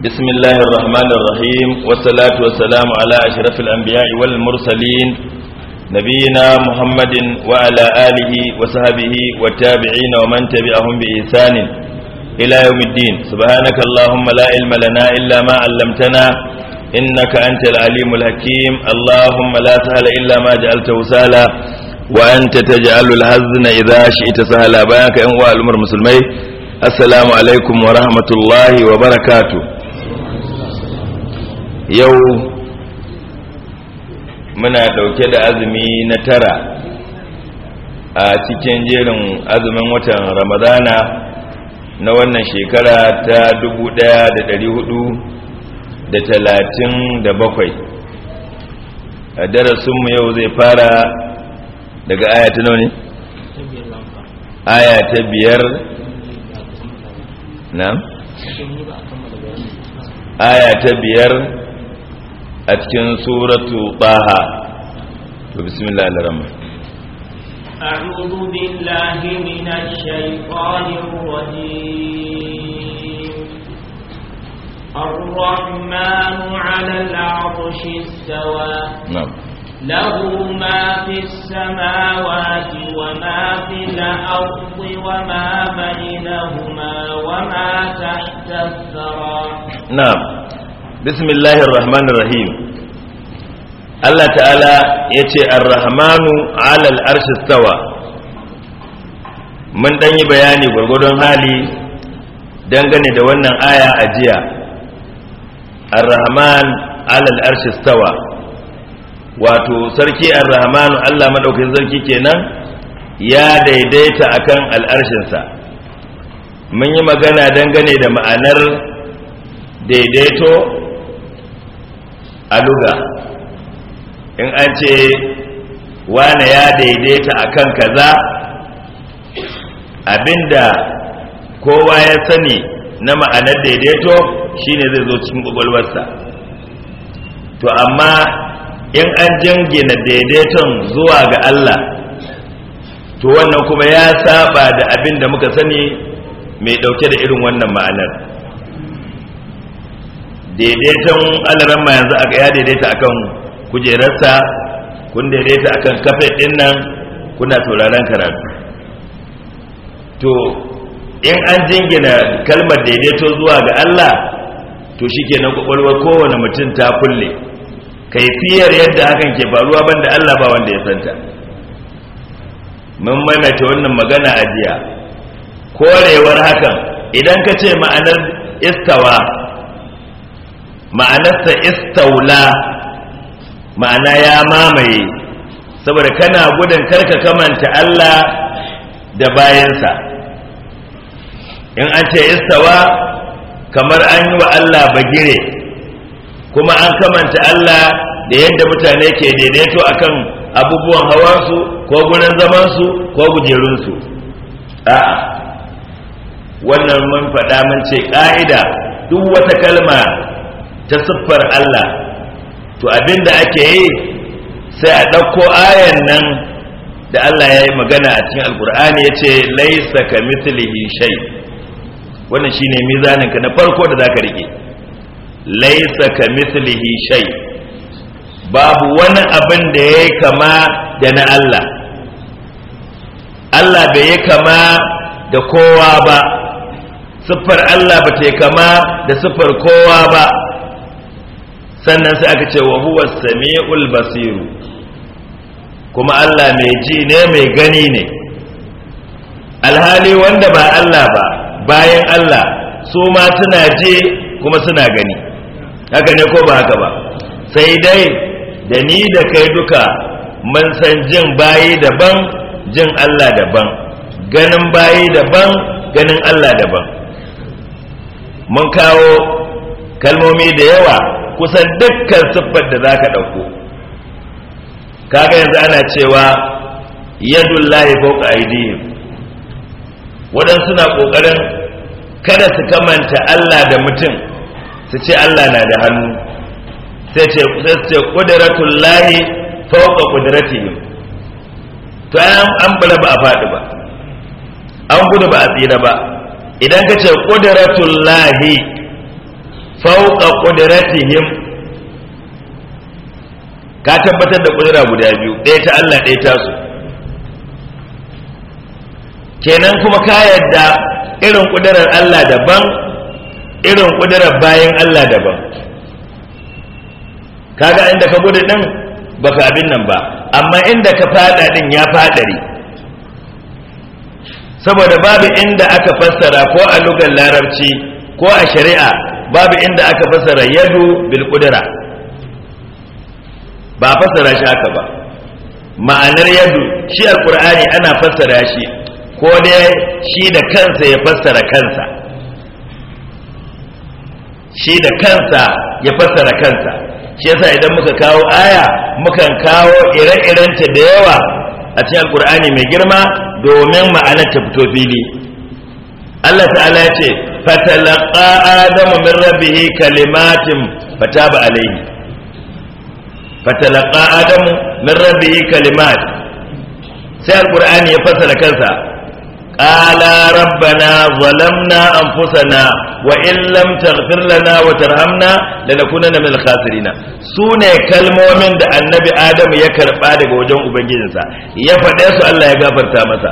بسم الله الرحمن الرحيم والصلاة والسلام على أشرف الأنبياء والمرسلين نبينا محمد وعلى آله وصحبه والتابعين ومن تبعهم بإحسان إلى يوم الدين. سبحانك اللهم لا علم لنا إلا ما علمتنا إنك أنت العليم الحكيم. اللهم لا سهل إلا ما جعلته سهلا وأنت تجعل الحزن إذا شئت سهلا. بيانك أنواع الأمر المسلمين. السلام عليكم ورحمة الله وبركاته. yau muna dauke da azumi na tara a cikin jerin azumin watan ramadana na wannan shekara ta 1437. a darasinmu yau zai fara daga aya ta nawa ne? Aya ta 5. na? Aya ta 5 a cikin suratu Taha. To bismillahir rahmanir rahim. A'udhu billahi minash shaitanir rajim. Ar-Rahmanu 'alal 'arshi istawa. Na'am. Lahu ma fis samawati wa ma fil ardi wa ma bainahuma wa ma tahta ath-thara. Na'am. Bismillahir rahmanir rahim. Allah ta'ala yace ar-rahmanu 'alal arshi istawa. Mun dan yi bayani gurgurdon hali dangane da wannan aya a jiya. Ar-rahman 'alal arshi istawa. Wato sarki ar-rahmanu Allah madaukakin sarki kenan ya daidaita akan al'arshinsa. Mun yi magana dangane da ma'anar daidaito a luga. In an ce wane ya daidaita akan kaza, abinda kowa ya sani na ma'anar daidaito shine zai zo cikin kwakwalwarsa. To amma in an jingina daidaiton zuwa ga Allah, to wannan kuma ya saba da abinda muka sani mai dauke da irin wannan ma'anar. Daidaiton alaramma yanzu aka ya daidaita akan kujerarsa, kun daidaita akan kafet din nan kuna sauraron karatu. To in an jingina kalmar daidaito zuwa ga Allah, to shikenan kwakwalwar kowane mutum ta kulle. Kaifiyar yadda hakan ke faruwa banda Allah ba wanda ya santa. Mun maimaita wannan magana a jiya. Korewar hakan idan ka ce ma'anar istawa, ma'anarsa istaula, ma'ana ya mamaye, saboda kana gudun karka kamanta Allah da bayansa. In an ce istawa kamar an yi wa Allah bagire, kuma an kamanta Allah da yadda mutane ke daidaito akan abubuwan hawansu ko gurin zamansu ko kujerunsu. A'a, wannan mun faɗa mun ce ƙa'ida duk wata kalma ta siffar Allah, to abinda ake yi sai a ɗauko ayan nan da Allah ya yi magana a cikin alkur'ani ya ce laisa ka mithlihi shay. Wannan shine mizaninka na farko da zaka rike. Laisa ka mithlihi shay, babu wani abin da yayi kama da na Allah. Allah bai yi kama da kowa ba, siffar Allah ba ta yi kama da siffar kowa ba. Sannan sai aka ce wa huwa sami'ul basiru, kuma Allah mai ji ne mai gani ne. Alhali wanda ba Allah ba, bayan Allah su ma suna ji kuma suna gani. Haka ne ko ba haka ba? Sai dai da ni da kai duka mun san jin bayi daban, jin Allah daban, ganin bayi daban, ganin Allah daban. Mun kawo kalmomi da yawa kusan dukkan siffar da zaka dauko. Kaga yanzu ana cewa yadullahi fawqa aydihim. Waɗansu suna kokarin kada su kamanta Allah da mutum, su ce Allah na da hannu, sai ce qudratullahi fawqa qudratihim. To an bala ba a faɗi ba, an gudu ba a tsira ba. Idan ka ce qudratullahi fawqa qudratihim ka tabbatar da kudura guda biyu, ɗaya ta Allah ɗaya ta su. Kenan kuma ka yadda irin kudurar Allah daban, irin kudurar bayan Allah daban. Kaga inda ka gudu din baka abin nan ba, amma inda ka fada din ya fadari, saboda babu inda aka fassara ko a lugar larabci ko a shari'a babu inda aka fassara yadu bil qudra, ba fassara shi haka ba. Ma'anar yadu shi alqur'ani ana fassara shi ko dai shi da kansa ya fassara kansa, shi da kansa ya fassara kansa. Shi yasa idan muka kawo aya mukan kawo ire-irenta da yawa a cikin alqur'ani mai girma domin ma'anar ta fito fili. Allah ta'ala ya ce fatalaqa adamu min rabbih kalimatin fataba alayhi, fatalaqa adamu min rabbih kalimat. Sai alqur'ani ya fassara kansa, qala rabbana zalamna anfusana wa in lam taghfir lana wa tarhamna lanakunanna minal khasirin. Sune kalmomin da annabi adamu ya karba daga wajen ubangijinsa, ya faɗe su Allah ya gafarta masa.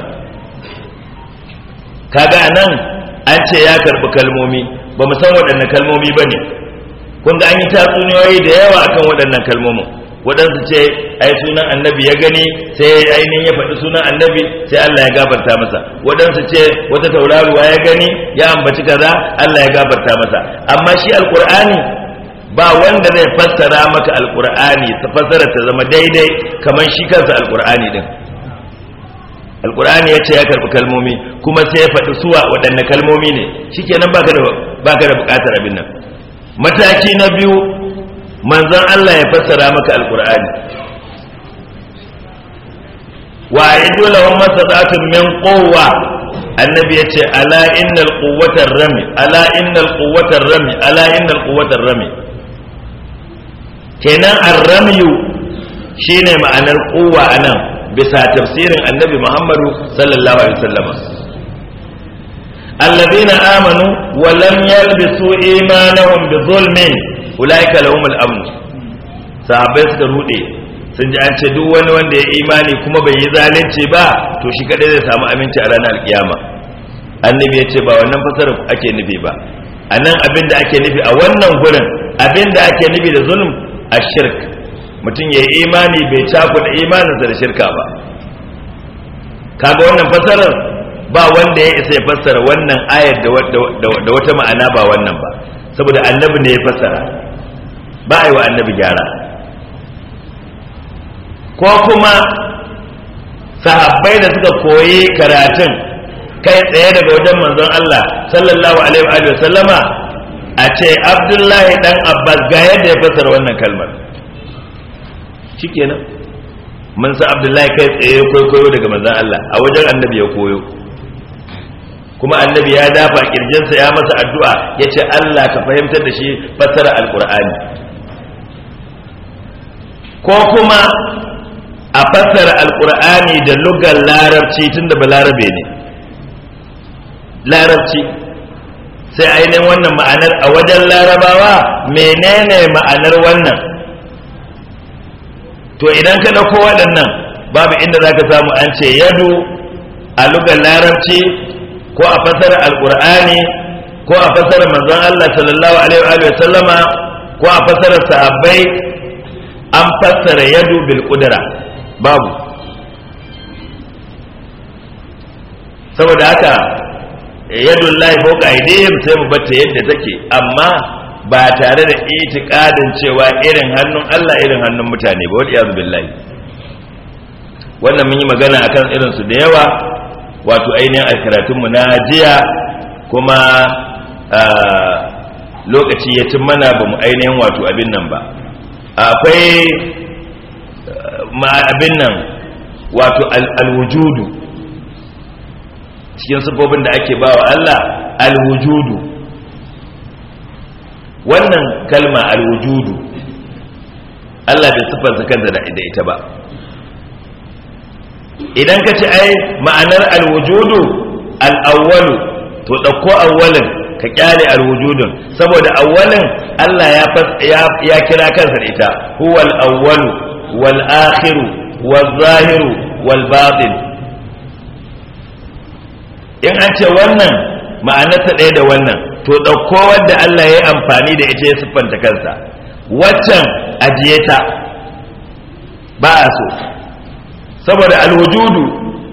Kaga anan an ce ya karbi kalmomi, ba mu san waɗannan kalmomi bane. Kun ga an yi tatsuniyoyi da yawa akan waɗannan kalmomin. Waɗansu ce ai sunan annabi ya gani sai ainihin ya faɗi sunan annabi sai Allah ya gafarta masa. Waɗansu ce wata tauraruwa ya gani ya ambaci kaza Allah ya gafarta masa. Amma shi alqur'ani ba wanda zai fassara maka alqur'ani ta fassara ta zama daidai kamar shi kansa alqur'ani din. Alqur'ani ya ce ya karbi kalmomi kuma sai ya faɗi suwa waɗanne kalmomi ne, shikenan baka da buƙatar abin nan. Mataki na biyu, manzon Allah ya fassara maka alqur'ani. wa aidu lahum masadatun min quwwa, annabi yace ala innal quwwatar rami, ala innal quwwatar rami, ala innal quwwatar rami. Kenan ar-ramyu shine ma'anar quwwa anan bisa tafsirin annabi Muhammadu sallallahu alaihi wasallam. alladhina amanu wa lam yalbisu imanahum bi zulmin ulaika lahumul amn. Sahabbai suka rude, sun ji an ce duk wani wanda ya imani kuma bai yi zalunci ba to shi kadai zai samu aminci a ranar alkiyama. Annabi ya ce ba wannan fasara ake nufi ba, anan abin da ake nufi a wannan gurin, abin da ake nufi da zulm ashirk, mutum ya yi imani bai cakuɗa imaninsa da shirka ba. Kaga wannan fasarar ba wanda ya isa ya fassara wannan ayar da wata ma'ana ba wannan ba, saboda annabi ne ya fassara, ba a yi wa annabi gyara. Ko kuma sahabbai da suka koyi karatun kai tsaye daga wajen manzon Allah sallallahu alaihi wa sallama, a ce Abdullahi dan Abbas ga yadda ya fassara wannan kalmar, shikenan mun san Abdullahi kai tsaye koyo daga manzon Allah, a wajen annabi ya koyo, kuma annabi ya dafa kirjinsa ya masa addu'a ya ce Allah ka fahimtar da shi fassara alqur'ani. Ko kuma a fassara alqur'ani da lugar larabci tunda balarabe ne, larabci sai ainihin wannan ma'anar a wajen larabawa menene ma'anar wannan. To idan ka dauko waɗannan babu inda zaka samu an ce yadu a lugar larabci ko a fasara alqur'ani ko a fasara manzon Allah sallallahu alaihi wa sallama ko a fasara sahabbai an fassara yadu bil qudra, babu. Saboda haka yadullahi fawqa aydihim sai mu bata yadda take, amma ba tare da itikadin cewa irin hannun Allah irin hannun mutane ba, wal iyaz billahi. Wannan mun yi magana akan irin su da yawa, wato ainihin a karatunmu na jiya, kuma lokaci ya cin mana ba mu ainihin wato abin nan ba. Akwai abin nan wato alwujudu cikin sifofin da ake bawa Allah, alwujudu. Wannan kalma alwujudu Allah bai siffanta kanta da ita ba. Idan ka ce ai ma'anar alwujudu al'awwalu, to ɗauko awwalin ka kyale alwujudun saboda awwalin Allah ya kira kansa da ita huwal awwalu wal akhiru wal zahiru wal batin. In an ce wannan ma'anarsa ɗaya da wannan to ɗauko wadda Allah ya yi amfani da ita ya siffanta kansa, waccan ajiye ta ba a so saboda alwujudu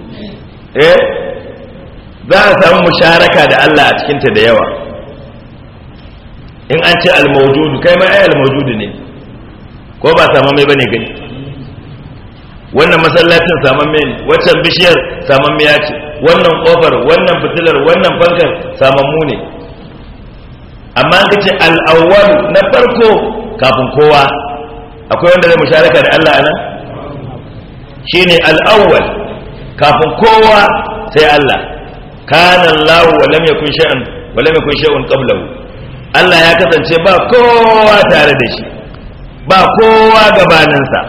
za a samu musharaka da Allah a cikinta da yawa. In an ce almawjudu kai ma ai almawjudu ne ko ba saman mai bane gani, wannan masallacin saman mai ne, waccan bishiyar saman mai ce, wannan kofar, wannan fitilar, wannan fankar saman mu ne. amma an kace al-awwal na farko kafin kowa, akwai wanda zai musharaka da Allah anan? Shine al-awwal kafin kowa sai Allah. Kana Allah wa lam yakun shay'un qablahu. Allah ya kasance ba kowa tare da shi, ba kowa gabaninsa.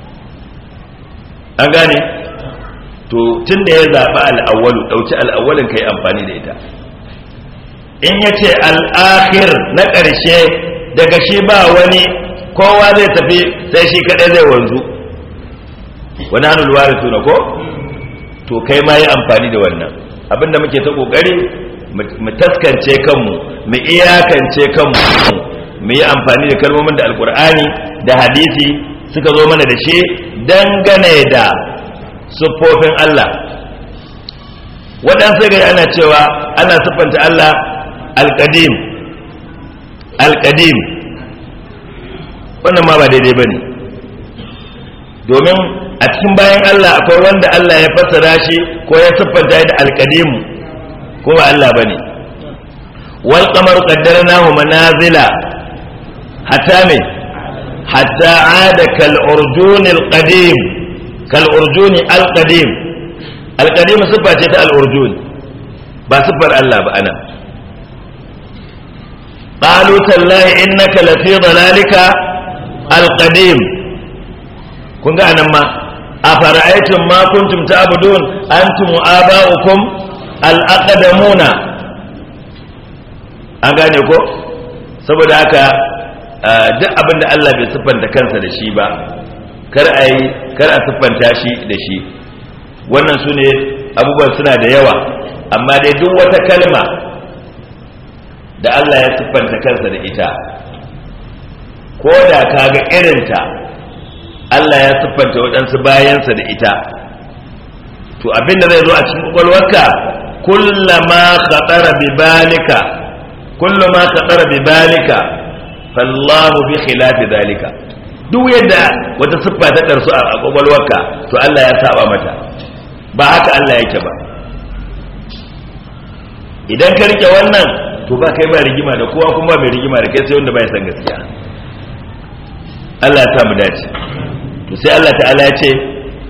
An gane? To tunda ya zaba al-awwalu, dauki al-awwalin kai amfani da ita. In yace al-akhir na ƙarshe, daga shi ba wani, kowa zai tafi sai shi kadai zai wanzu. Wani hannun warisu na ko? To kai ma yi amfani da wannan. Abinda muke ta kokari mu taskance kanmu, mu iyakance kanmu, mu yi amfani da kalmomin da alkur'ani da hadisi suka zo mana da shi dangane da siffofin Allah. Waɗansu gari ana cewa ana siffanta Allah alƙadim, alƙadim, wannan ma ba daidai ba ne, domin a cikin bayan Allah akwai wanda Allah ya fassara shi ko ya siffanta da alƙadim ko ba Allah ba ne. Wal qamaru qaddarnahu manazila hatta me hatta ada kal urjuni al qadim, kal urjuni al qadim. Al qadim siffa ce ta al urjuni, ba siffar Allah ba ana. qalu tallahi innaka lafi dhalalika al qadim. Kun ga anan ma afara'aytum ma kuntum ta'budun antum wa aba'ukum al aqdamuna. An gane ko? Saboda haka duk abin da Allah bai siffanta kansa da shi ba, kar a siffanta shi da shi. Wannan su ne abubuwan suna da yawa, amma dai duk wata kalma da Allah ya siffanta kansa da ita, ko da ka ga irinta Allah ya siffanta waɗansu bayansa da ita, to abin da zai zo a cikin kwakwalwarka kullama khatara bi balika fallahu bi khilafi zalika. Duk yadda wata siffa ta darsu a kwakwalwarka to Allah ya saba mata, ba haka Allah yake ba. Idan ka rike wannan to ba kai ba rigima da kowa, kuma ba mai rigima da kai sai wanda bai san gaskiya. Allah ya samu dace. To sai Allah ta'ala ya ce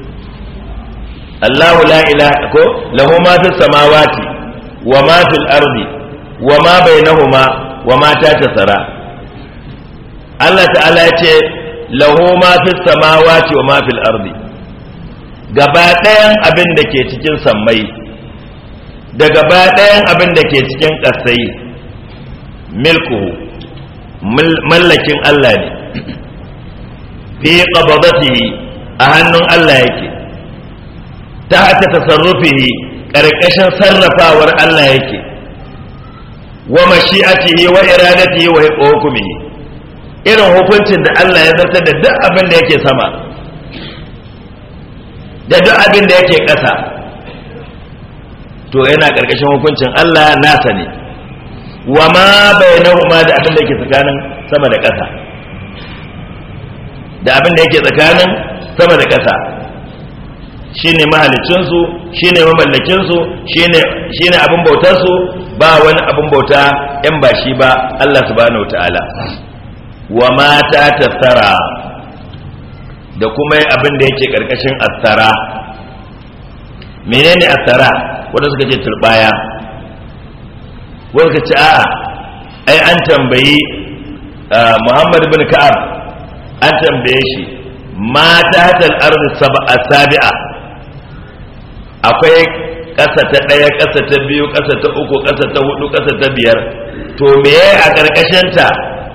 Allahu la ilaha ko lahu ma fis samawati wa ma fil ardi wa ma bainahuma wa ma tatasara. Allah ta'ala ya ce lahu ma fis samawati wa ma fil ardi, gaba ɗayan abin da ke cikin sammai da gaba ɗayan abin da ke cikin ƙasai milkuhu, mallakin Allah ne, fi qabadatihi, a hannun Allah yake, ta hata tasarrufihi, ƙarƙashin sarrafawar Allah yake, wa mashi'atihi wa iradatihi wa hukumihi, irin hukuncin da Allah ya zartar da duk abin da yake sama da duk abin da yake ƙasa, to yana ƙarƙashin hukuncin Allah nasa ne. Wa ma bainahuma, da abin da yake tsakanin sama da ƙasa, da abin da yake tsakanin sama da ƙasa, shine mahalicinsu, shine mamallakinsu, shine abin bautarsu, ba wani abin bauta in ba shi ba Allah subhanahu wataala. Wa ma ta tattara, da kuma abin da yake ƙarƙashin astara. Menene astara? Wanda suka ce turbaya, wanda suka ce a'a, ai an tambayi Muhammad ibn Ka'ab, an tambaye shi ma ta hatal ardi sabi'a, akwai ƙasa ta ɗaya, ƙasa ta biyu, ƙasa ta uku, ƙasa ta hudu, ƙasa ta biyar, to meye a ƙarƙashinta?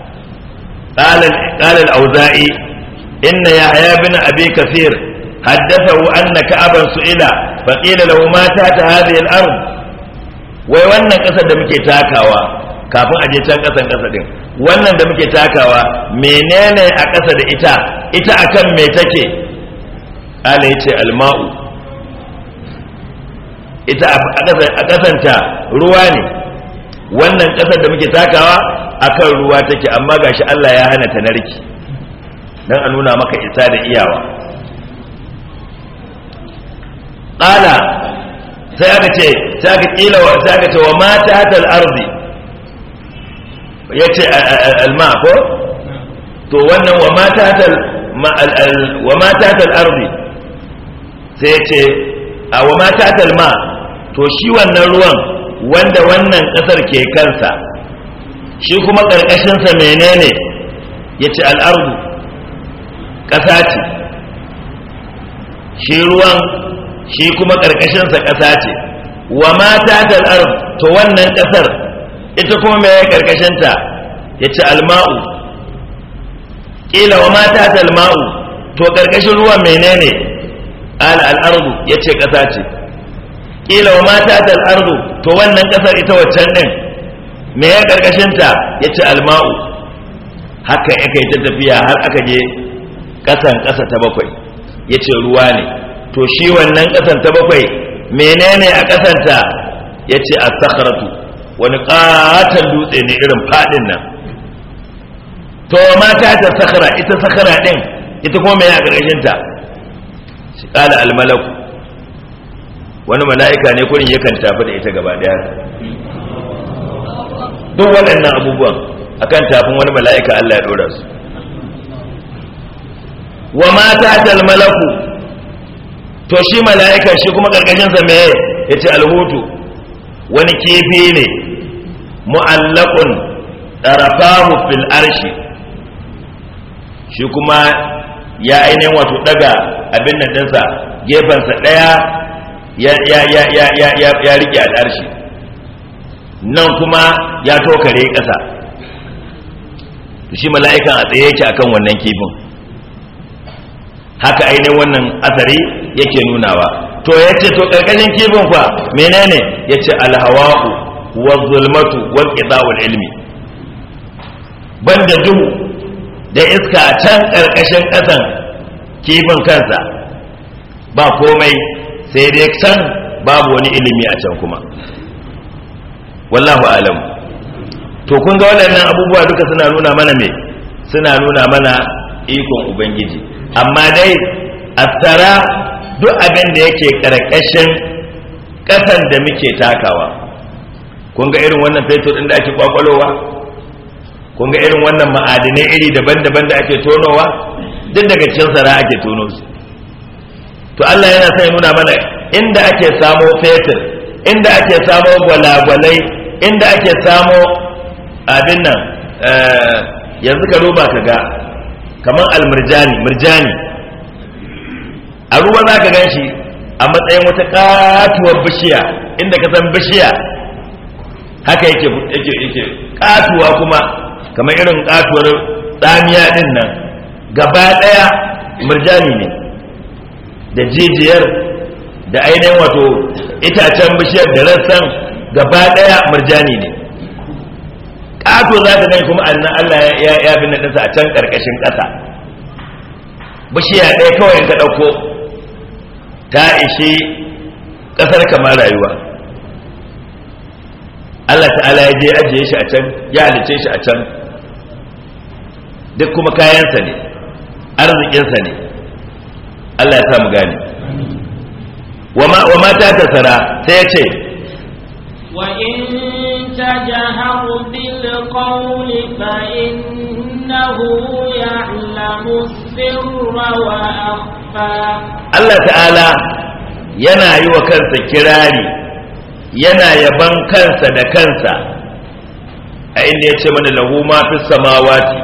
قال الأوزاعي إن يحيى بن أبي كثير حدثه أن كعبا سئل فقيل له ما تحت هذه الأرض. wai wannan ƙasar da muke takawa kafin a je can ƙasan ƙasa din, wannan da muke takawa menene a ƙasa da ita akan me take? ala yace alma'u, ita a ƙasanta ruwa ne. wannan ƙasar da muke takawa akan ruwa take, amma gashi Allah ya hana ta narki dan a nuna maka isa da iyawa. qala sai aka ce wa mata hatal ardi, yace alma ko to wannan wa mata hatal ardi sai yace wa mata hatal ma, to shi wannan ruwan wanda wannan kasar ke kansa shi kuma karkashin sa menene? yace al-ardu, kasa ce. shi ruwan shi kuma ƙarƙashinsa ƙasa ce. wa mata tal ard, to wannan ƙasar ita kuma me ƙarƙashinta? yace alma'u. ƙila wa mata tal ma'u, to ƙarƙashin ruwan menene? al-ardu, yace ƙasa ce. ƙila wa mata tal ardu, to wannan ƙasar ita waccan din me ƙarƙashinta? yace alma'u. haka yake ta tafiya har aka je ƙasa ta bakwai, yace ruwa ne. to shi wannan ƙasan ta bakwai menene a ƙasanta? yace as-sakhratu, wani ƙaton dutse ne irin fadin nan. to mata ta sakhra, ita sakhra din ita kuma me ya ƙarƙashin ta? shi qala al-malaku, wani mala'ika ne kurin yakan tafi da ita gaba daya. duk waɗannan abubuwan akan tafin wani mala'ika Allah ya dora su. wa mata al-malaku, to shi mala'ika shi kuma karkashinsa meye? yace alhutu, wani kifi ne mu'allaqun tarafahu fil arshi, shi kuma ya ainihin wato daga abin nan dinsa gefensa daya ya rike al'arshi, nan kuma ya tokare ƙasa. shi mala'ikan a tsaye yake akan wannan kifin. haka ainihin wannan asari yake nunawa. to yace to karkashin kifin fa menene? yace alhawa'u waz-zulmatu wal-qida'ul ilmi, banda duhu da iska a can karkashin kasan kifin kansa ba komai, sai dai can babu wani ilimi a can kuma. wallahu alam. to kun ga waɗannan abubuwa duka suna nuna mana me? suna nuna mana ikon ubangiji. amma dai asara duk abin da yake karkashin kasan da muke takawa, kun ga irin wannan fetur din da ake kwakwalowa, kun ga irin wannan ma'adinai iri daban-daban da ake tonowa, duk daga cikin sara ake tono su. to Allah yana sai nuna mana inda ake samo fetur, inda ake samo gwalagwalai, inda ake samo abin nan yanzu ka duba ka ga kamar murjani a ruwa za ka gan shi a matsayin wata katuwar bishiya, inda ka san bishiya haka yake katuwa, kuma kamar irin katuwar tsamiya din nan gaba daya murjani ne, da jijiyar da ainihin wato itacen bishiyar da rassan gaba daya murjani ne. ƙato za ta gani kuma annan Allah ya fi naɗinsa a can ƙarƙashin ƙasa. bishiya ɗaya kawai in ka ɗauko ta ishi ƙasar kamar rayuwa. Allah ta'ala ya je ajiye shi a can, ya halice shi a can, duk kuma kayansa ne, arzikinsa ne. Allah ya samu gane. wa mata ta tsara sai ya ce وإن تجهر بالقول فإنه يعلم السر وأخفى. الله تعالى yana yi wa kansa kirari, yana yaban kansa da kansa a inda ya ce mana lahu ma fi samawati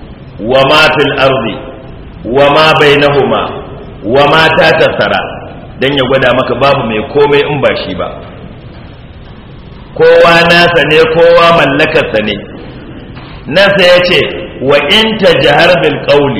wa ma fil ardi wa ma bainahuma wa ma tatasara. dan ya gwada maka babu mai komai in ba shi ba. Kowa nasa ne, kowa mallakarsa ne. Nasa ya ce wa in tajhar bil qawli,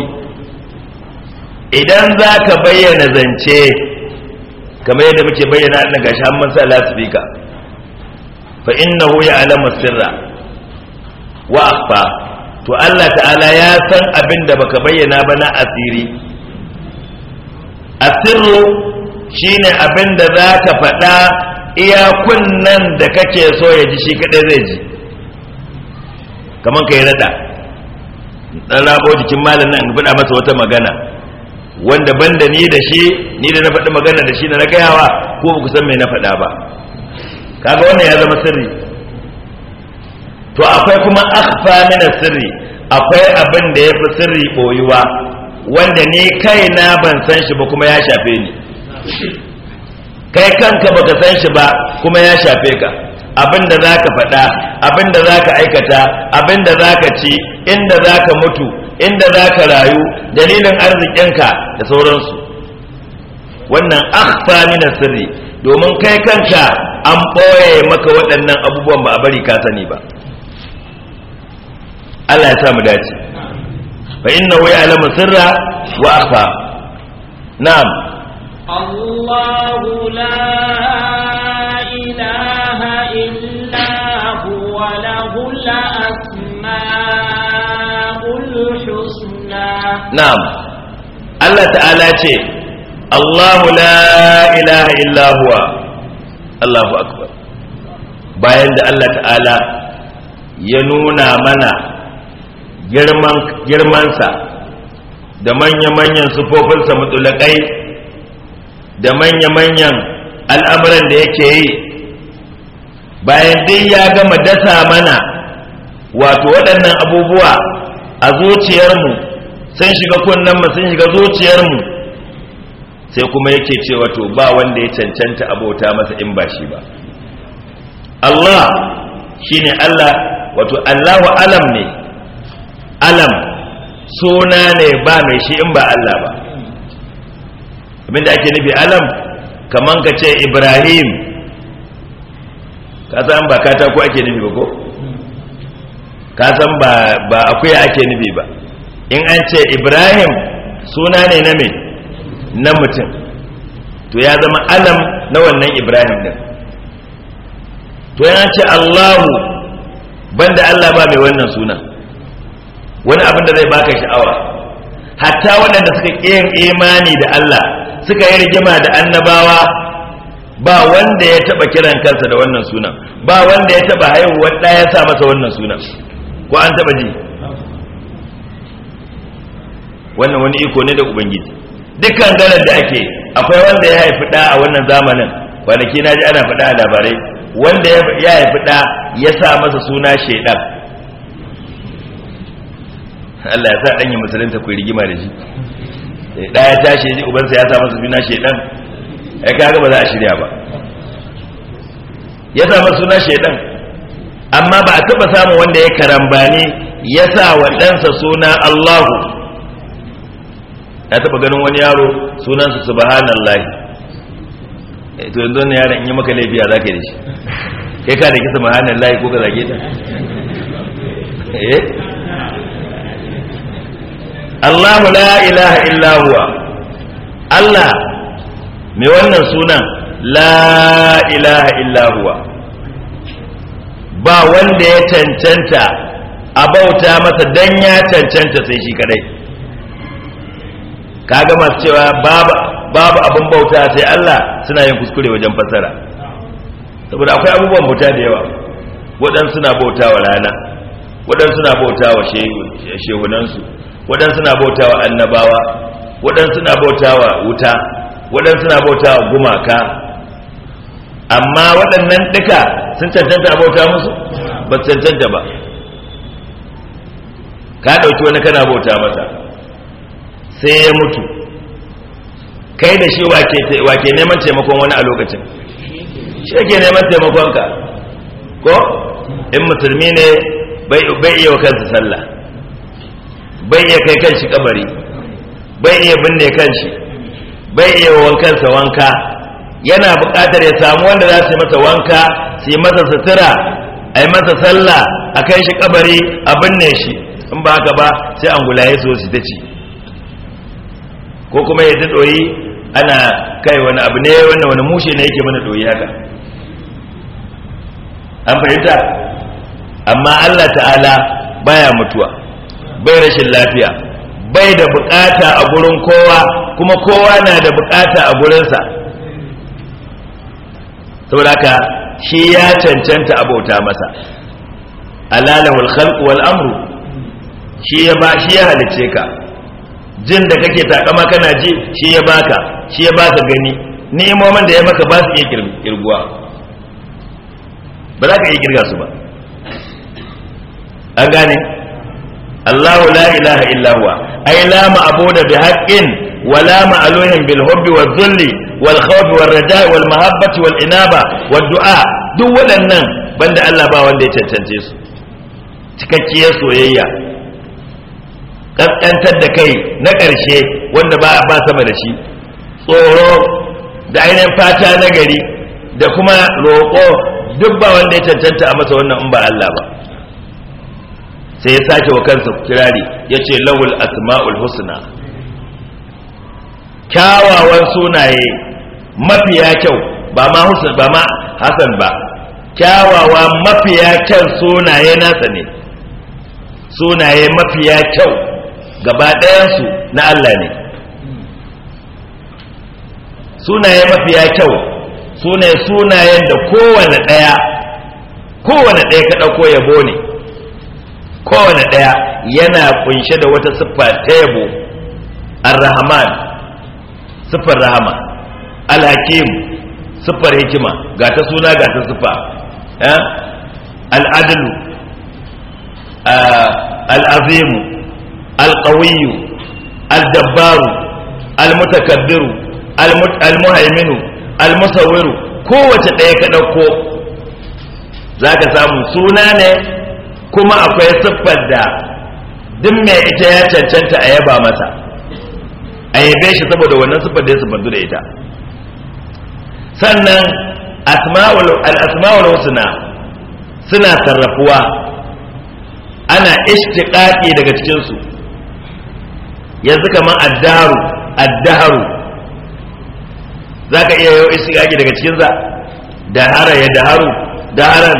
idan zaka bayyana zance kamar yadda muke bayyana a gashi an man sa lasifika, fa innahu ya'lamu sirra wa akhfa, to Allah ta'ala ya san abin da baka bayyana ba na asiri. Asirru shine abin da zaka faɗa iya kunnan da kake so ya ji shi kadai zai ji, kaman kai rada dan rabo jikin malam nan faɗa masa wata magana wanda banda ni da shi, ni da na faɗi magana da shi da na gayawa ko ba ku san me na faɗa ba, kaga wannan ya zama sirri. To akwai kuma akhfa min sirri, akwai abin da yafi sirri boyuwa wanda ni kaina ban san shi ba kuma ya shafe ni, kai kanka baka san shi ba kuma ya shafe ka. Abin da zaka faɗa, abin da zaka aikata, abin da zaka ci, inda zaka mutu, inda zaka rayu, dalilin arzikinka da sauransu. Wannan akhfa min sirri, domin kai kanka an ɓoye maka waɗannan abubuwan ba a bari ka sani ba. Allah ya sa mu dace. Fa innahu ya'lamu sirra wa akhfa. Na'am. Allahu la ilaha illa huwa lahul asmaul husna. Na'am. Allah ta'ala ce Allahu la ilaha illa huwa. Allahu akbar. Bayan da Allah ta'ala ya nuna mana girmansa da manya-manyan sufofinsa mutulakai da manya-manyan al'amuran da yake yi, bayan dai ya gama dasa mana wato waɗannan abubuwa a zuciyarmu, sun shiga kunnenmu, sun shiga zuciyarmu, sai kuma yake cewa to ba wanda ya cancanta abota masa in ba shi ba. Allah shine Allah, wato Allahu alam ne, alam suna ne ba mai shi in ba Allah ba. Abinda ake nufi alam, kaman ka ce Ibrahim, ka san ba katako ake nufi ba ko? Ka san ba akuya ake nufi ba. In an ce Ibrahim suna ne na me? Na mutum, to ya zama alam na wannan Ibrahim din. To yana ce Allahu, banda Allah ba mai wannan suna. Wani abin da zai baka sha'awa, hatta waɗanda suka yin imani da Allah, suka yi rigima da annabawa, ba wanda ya taba kiran kansa da wannan sunan, ba wanda ya taba haihuwar ɗa ya sa masa wannan sunan, ko an taba ji? Wannan wani iko ne da Ubangiji. Dukkan garar da ake, akwai wanda ya haifi ɗa a wannan zamanin, kwanaki na ji ana faɗa a labarai, wanda ya haifi ɗa ya sa masa suna shaidan. Allah ya sa ɗan yi musulunta ku rigima da shi. Da ya tashi ji ubansa ya sa masa suna shaidan, ai kaga ba za a shirya ba. Ya sa masa suna shaidan, amma ba a taba samun wanda ya karambani ya sa wa ɗansa suna Allahu. Ya taba ganin wani yaro sunansa subhanallahi. To yanzu wannan yaron in yi maka laifi za ka yi da shi, kai ka da ki subhanallahi ko ka zage ta? Allahu la ilaha illa huwa. Allah mai wannan sunan la ilaha illa huwa, ba wanda ya cancanta a bauta masa dan ya cancanta sai shi kadai. Kaga masu cewa babu abin bauta sai Allah suna yin kuskure wajen fassara, saboda akwai abubuwan bauta da yawa. Waɗansu suna bauta wa rana, waɗansu suna bauta wa shehunansu, waɗansu suna bauta wa annabawa, waɗansu suna bauta wa wuta, waɗansu suna bauta wa gumaka. Amma waɗannan duka sun cancanta a bauta musu? Ba su cancanta ba. Ka ɗauki wani kana bauta masa, sai ya mutu, kai da shi wake neman taimakon wani a lokacin? Shi ke neman taimakonka ko? In musulmi ne bai iya wa kansa sallah, bai iya kai kanshi kabari, bai iya binne kanshi, bai iya wankansa wanka, yana buƙatar ya samu wanda za su yi masa wanka, su yi masa sutura, a yi masa sallah, a kai shi kabari, a binne shi. In ba haka ba sai angulaye su ta ci, ko kuma ya ta ɗoyi ana kai wani abu ne wannan wani mushe ne yake mana ɗoyi haka. An fahimta? Amma Allah ta'ala baya mutuwa, bai rashin lafiya, bai da bukata a gurin kowa, kuma kowa na da bukata a gurinsa. Saboda haka shi ya cancanta abota masa. Alalahul khalq wal amru, shi ya halice ka. Jin da kake takama kana ji shi ya baka, shi ya baka gani. Ni'imomin da ya maka ba su iya kirguwa, ba za ka iya kirga su ba. An gane? Allahu la ilaha illa huwa, ay la ma'budu bi haqqin wa la ma'luhin bil hubbi wal dhulli wal khawfi wal raja'i wal mahabbati wal inaba wad du'a. Duk waɗannan banda Allah ba wanda ya cancance su. Cikakkiyar soyayya, kaskantar da kai na ƙarshe wanda ba sama da shi, tsoro da ainihin fata na gari da kuma roƙo, duk ba wanda ya cancanta a masa wannan in ba Allah ba. Sai ya sake wa kansa kirari ya ce lahul asma'ul husna, kyawawan sunaye mafiya kyau, ba ma hasan ba, kyawawa mafiya kyan sunaye nasa ne. Sunaye mafiya kyau gaba ɗayansu na Allah ne. Sunaye mafiya kyau sunayen da kowane ɗaya ka ɗauko yabo ne, kowane ɗaya yana kunshe da wata siffa ta yabo. Ar-Rahman siffar rahama, Al-Hakim siffar hikima, ga ta suna ga ta siffa. Al-Adlu, Al-Azim, Al-Qawiyyu, Al-Jabbaru, Al-Mutakabbiru, Al-Muhaiminu, Al-Musawwiru. Kowace ɗaya ka ɗauko za ka samu suna ne, kuma akwai siffar da duk mai ita ya cancanta a yaba masa, a yabe shi saboda wannan siffar da ya siffantu da ita. Sannan al-asma'ul husna suna sarrafuwa, ana ishtiqaqi daga cikin su. Yanzu kaman ad-dahru zaka iya yau ishtiqaqi daga cikin sa. Dahara ya daharu, daharan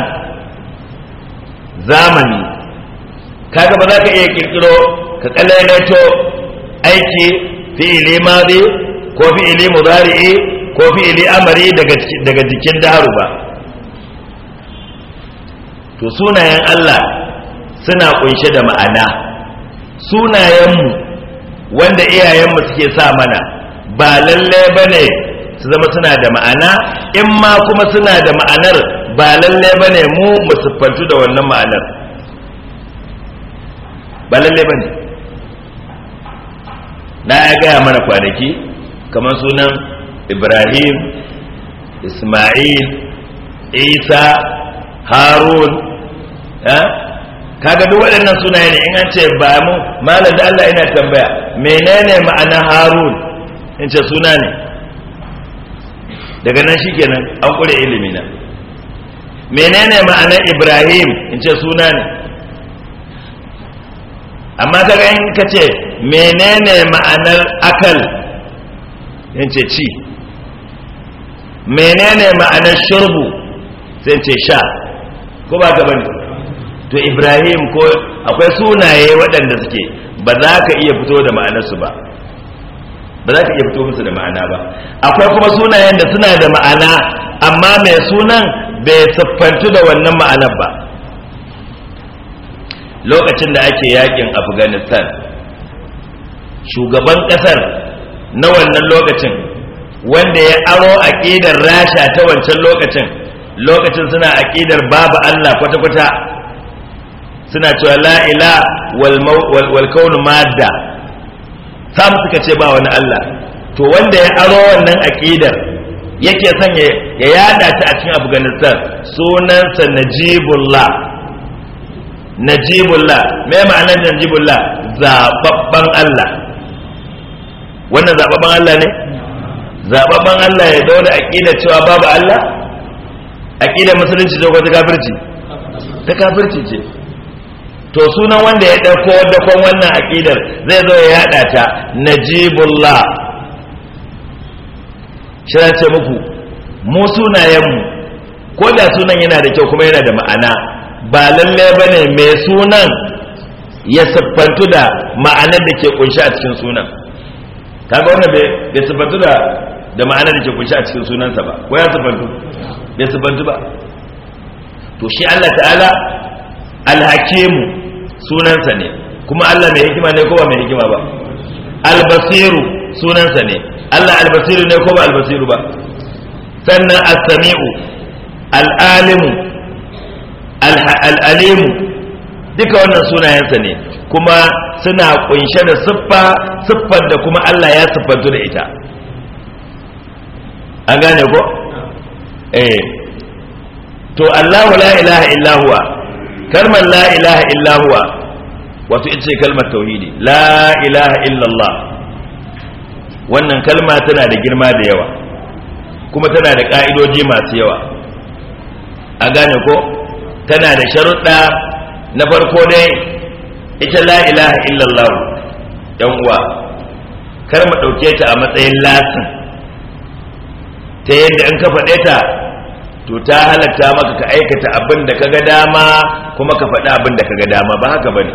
zamani. Kaga ba za ka iya kirkiro ka kallalato aiki fi'ili madi ko fi'ili mudari'i ko fi'ili amri daga jikin daharu ba. To sunayen Allah suna kunshe da ma'ana. Sunayenmu wanda iyayenmu suke sa mana ba lalle bane su zama suna da ma'ana, in ma kuma suna da ma'anar ba lalle bane mu siffantu da wannan ma'anar, ba lalle bane. Na ya gaya mana kwanaki kamar sunan Ibrahim, Isma'il, Isa, Harun. Kaga duk waɗannan sunaye ne. In an ce ba mu malam da Allah ina tambaya menene ma'ana Harun, in ce suna ne, daga nan shikenan an kure ilimi na. Menene ma'anar Ibrahim, in ce suna ne. Amma kaga in ka ce menene ma'anar akal, in ce ci. Menene ma'anar shurbu, sai ce sha, ko ba ka bane. To Ibrahim ko akwai sunaye waɗanda suke ba za ka iya fito da ma'anarsu ba, ba za ka iya fito musu da ma'ana ba. Akwai kuma sunayen da suna da ma'ana amma mai sunan bai siffantu da wannan ma'anar ba. Lokacin da ake yakin Afghanistan, shugaban ƙasar na wannan lokacin wanda ya aro aƙidar Rasha ta wancan lokacin suna aƙidar babu Allah kwata-kwata, suna cewa la ila wal kaunu madda, sam suka ce ba wani Allah. To wanda ya aro wannan aqidar yake son ya yada ta a cikin Afghanistan sunansa Najibullah. Me ma'anar Najibullah? Zababban Allah. Wannan zababban Allah ne? zababban Allah ya daura aqida cewa babu Allah? Aqida musulunci ce ko ta kafirci? Ta kafirci ce. To sunan wanda ya dauko dakon wannan aqidar zai zo ya yada ta Najibullah. Shi ya ce muku mu sunayenmu ko da sunan yana da kyau kuma yana da ma'ana, ba lalle bane mai sunan ya siffantu da ma'anar da ke kunshi a cikin sunan. Kaga wannan bai siffantu da ma'anar da ke kunshi a cikin sunansa ba, ko ya siffantu? Bai siffantu ba. To shi Allah ta'ala al-hakimu sunansa ne, kuma Allah mai hikima ne ko ba mai hikima ba? Al-basiru sunansa ne, Allah al-basiru ne ko ba al-basiru ba? Sannan as-sami'u, al-alimu, al-alimu, duka wannan sunayensa ne, kuma suna kunshe da siffar da kuma Allah ya siffantu da ita. An gane ko? To Allahu la ilaha illa huwa, kalmar la ilaha illa huwa wato ita ce kalmar tauhidi, la ilaha illallah. Wannan kalma tana da girma da yawa kuma tana da ka'idoji masu yawa. A gane ko? Tana da sharuɗa. Na farko dai ita la ilaha illallah yan uwa, kar mu ɗauke ta a matsayin latin ta yadda in ka faɗe ta to ta halatta maka ka aikata abin da kaga dama kuma ka faɗi abin da kaga dama. Ba haka bane.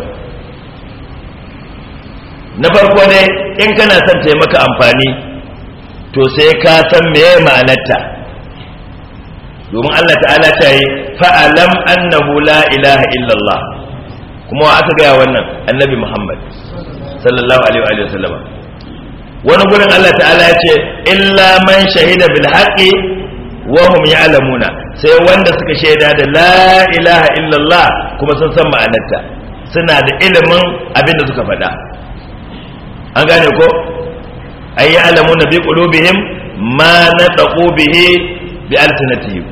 Na farko dai in kana son ta yi maka amfani to sai ka san meye ma'anarta, domin Allah ta'ala ta yi fa'alam annahu la ilaha illallah, kuma wa aka gaya wannan? Annabi Muhammad sallallahu alaihi wa sallama. Wani gurin Allah ta'ala ya ce illa man shahida bil haqqi wa hum ya'lamuna, sai wanda suka shaida da la ilaha illallah kuma sun san ma'anarta, suna da ilimin abin da suka faɗa. An gane ko? Ay ya'lamuna bi qulubihim ma nataqu bihi bi alsinatihim.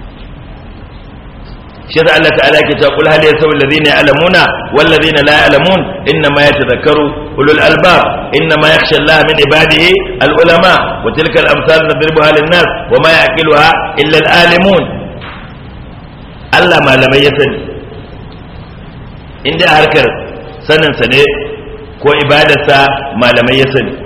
Shi da Allah ta'ala ke cewa kul hal yasawi alladhina ya'lamuna wal ladina la ya'lamun inma yatadhakkaru ulul albab inma yakhsha Allah min ibadihi al ulama wa tilka al amsal nadribuha lin nas wa ma yaqiluha illa al alimun. Allah malamai ya sani, inda harkar sanin sa ne ko ibadarsa malamai ya sani.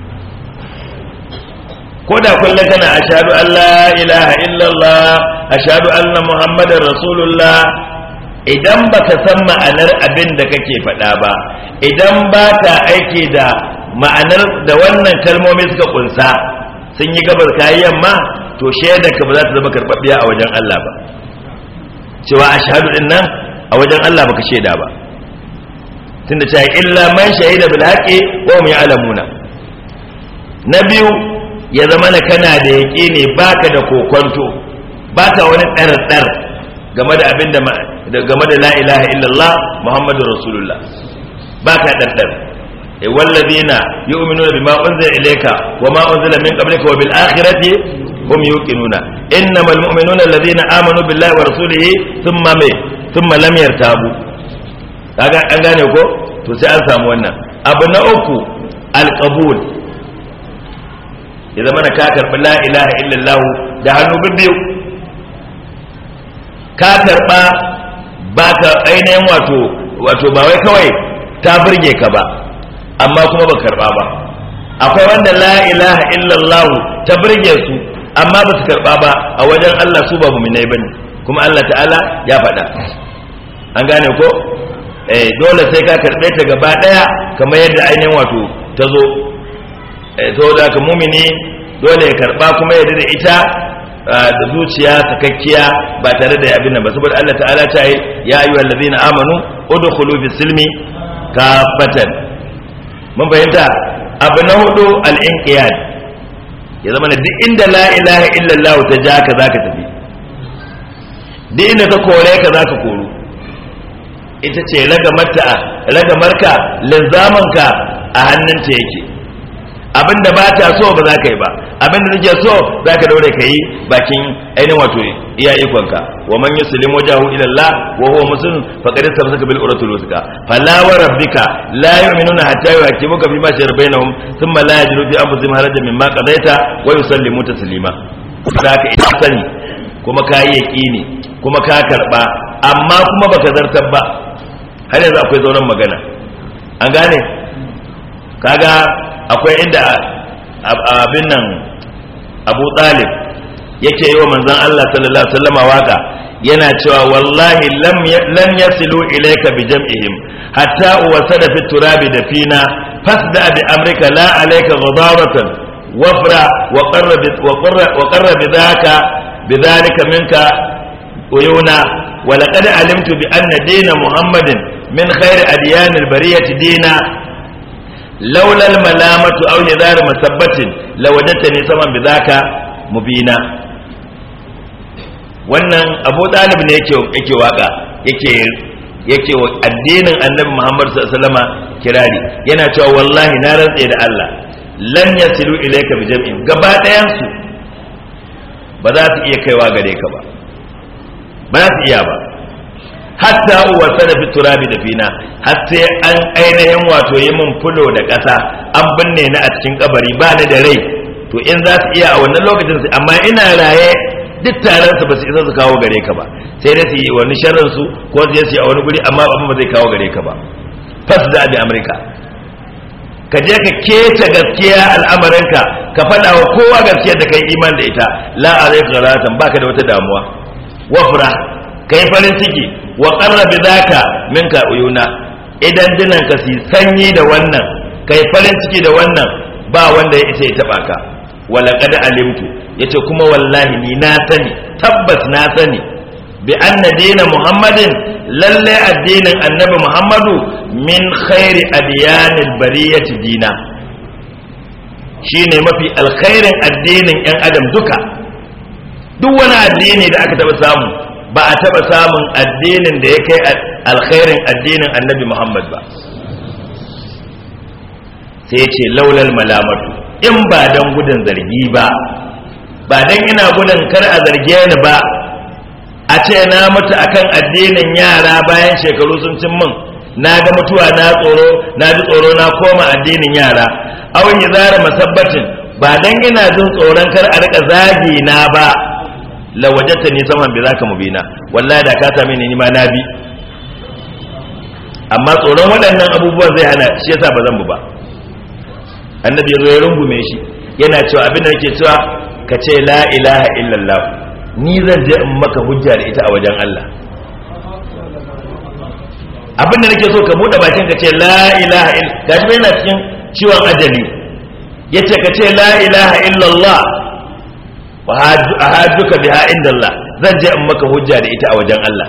Ko da kullum kana ashhadu an la ilaha illallah ashhadu anna muhammadar rasulullah, idan baka san ma'anar abin da kake faɗa ba, idan ba ta aiki da ma'anar da wannan kalmomi suka kunsa, sun yi gabar kayi yamma, to shaidar ka ba za ta zama karɓaɓɓiya a wajen Allah ba. Cewa ashhadu din nan a wajen Allah baka shaida ba, tunda cewa illa man shahida bil haqqi wa hum ya'lamuna. Na biyu, ya zama na kana da yaƙini baka da kokonto, baka wani ɗar game da abin da game da la ilaha illallah muhammadur rasulullah, baka ɗar. Wallazina yu'minuna bima unzila ilayka wa ma unzila min qablika wa bil akhirati hum yuqinuna innamal mu'minuna alladhina amanu billahi wa rasulihi thumma lam yartabu. Kaga an gane ko? To sai an samu wannan. Abu na uku, alqabul, ya zama na ka karɓi la ilaha illallah da hannu biyu, ka karɓa ba ka ainihin wato ba wai kawai ta burge ka ba amma kuma ba karɓa ba. Akwai wanda la ilaha illallah ta burge su amma ba su karɓa ba, a wajen Allah su ba mu'minai bane, kuma Allah ta'ala ya faɗa. An gane ko? Dole sai ka karɓe ta gaba ɗaya kamar yadda ainihin wato ta zo. Saboda ka mumini dole ya karba kuma ya da ita da zuciya sakakkiya ba tare da abin nan ba, saboda Allah ta'ala ta yi ya ayyuhal ladina amanu udkhulu fis silmi kafatan. Mun fahimta. Abu na hudu al-inqiyad, ya zama duk inda la ilaha illallah ta ja ka zaka tafi, duk inda ta kore ka zaka koru. Ita ce ragamarka linzamanka a hannunta yake. abinda ba ta so ba za ka yi ba, abinda take so za ka daure ka yi bakin ainihin wato iya ikonka. wa man yuslim wajhahu ila Allah wa huwa muslim faqad istamsaka bil urwatil wuthqa fala wa rabbika la yu'minuna hatta yuhaqqimuka fima shajara bainahum thumma la yajidu fi anfusihim harajan mimma qadaita wa yusallimu taslima. zaka ita sani kuma ka yi yaqini kuma ka karba amma kuma baka zartar ba, har yanzu akwai zauren magana. an gane kaga akwai inda abin nan Abu Talib yake yi wa manzon Allah sallallahu alaihi wasallam waka, yana cewa wallahi lam yasilu ilayka bi jam'ihim hatta wasada fi turabi dafina fasda bi amrika la alayka ghadabatan wafra wa qarra bidhalika minka uyuna wa laqad alimtu bi anna dina muhammadin min khairi adyanil bariyati dina laula malamatu aw hidar masabbatin lawajadtani saman bidhaka mubina. wannan Abu Talib ne yake waka yake wa addinin Annabi Muhammad sallallahu alaihi wasallama kirari, yana cewa wallahi na rantse da Allah lan yasilu ilayka bi jam'in, gaba ɗayan su ba za su iya kaiwa gare ka ba za su iya ba, hatta wasada fi turabi da fina, har sai an ainihin wato yi mun fulo da ƙasa an binne ni a cikin kabari ba ni da rai, to in za su iya a wannan lokacin su, amma ina raye duk taron su ba su isa su kawo gare ka ba, sai dai su yi wani sharrin su ko su yi a wani guri, amma abin ba zai kawo gare ka ba. fasda bi amrika, ka je ka keta gaskiya al'amarinka, ka faɗa wa kowa gaskiyar da kai iman da ita, la alayka gharatan, baka da wata damuwa, wafra kai farin ciki, wa qarrabi zaka minka uyuna, idan dinan ka si sanyi da wannan, kai farin ciki da wannan, ba wanda ya isa ya taba ka. wala qad alimtu, yace kuma wallahi ni na sani, tabbas na sani, bi anna dina muhammadin, lalle addinin annabi muhammadu min khairi adyanil bariyati dina, shine mafi alkhairin addinin yan adam duka. duk wani addini da aka taba samu ba a taba samun addinin da ya kai alkhairin addinin annabi Muhammad ba. sai ya ce laulal malamatu, in ba dan gudun zargi ba dan ina gudun kar a zarge ni ba, a ce na mutu akan addinin yara bayan shekaru sun cin min, na ga mutuwa na ji tsoro na koma addinin yara, awon yi zara masabbatin, ba dan ina jin tsoron kar a rika zagi na ba, lawajata ni saman bi zaka mubina, wallahi da ka same ni ma na bi, amma tsoron waɗannan abubuwan zai hana, shi yasa ba zan bu ba. annabi ya zo ya rungume shi, yana cewa abin da yake cewa ka ce la ilaha illallah, ni zan je in maka hujja da ita a wajen Allah. abin da nake so ka bude bakin ka ce la ilaha illallah, gashi bai na cikin ciwon ajali, yace ka ce la ilaha illallah wa ahadduka biha indallah, zan je in maka hujja da ita a wajen Allah.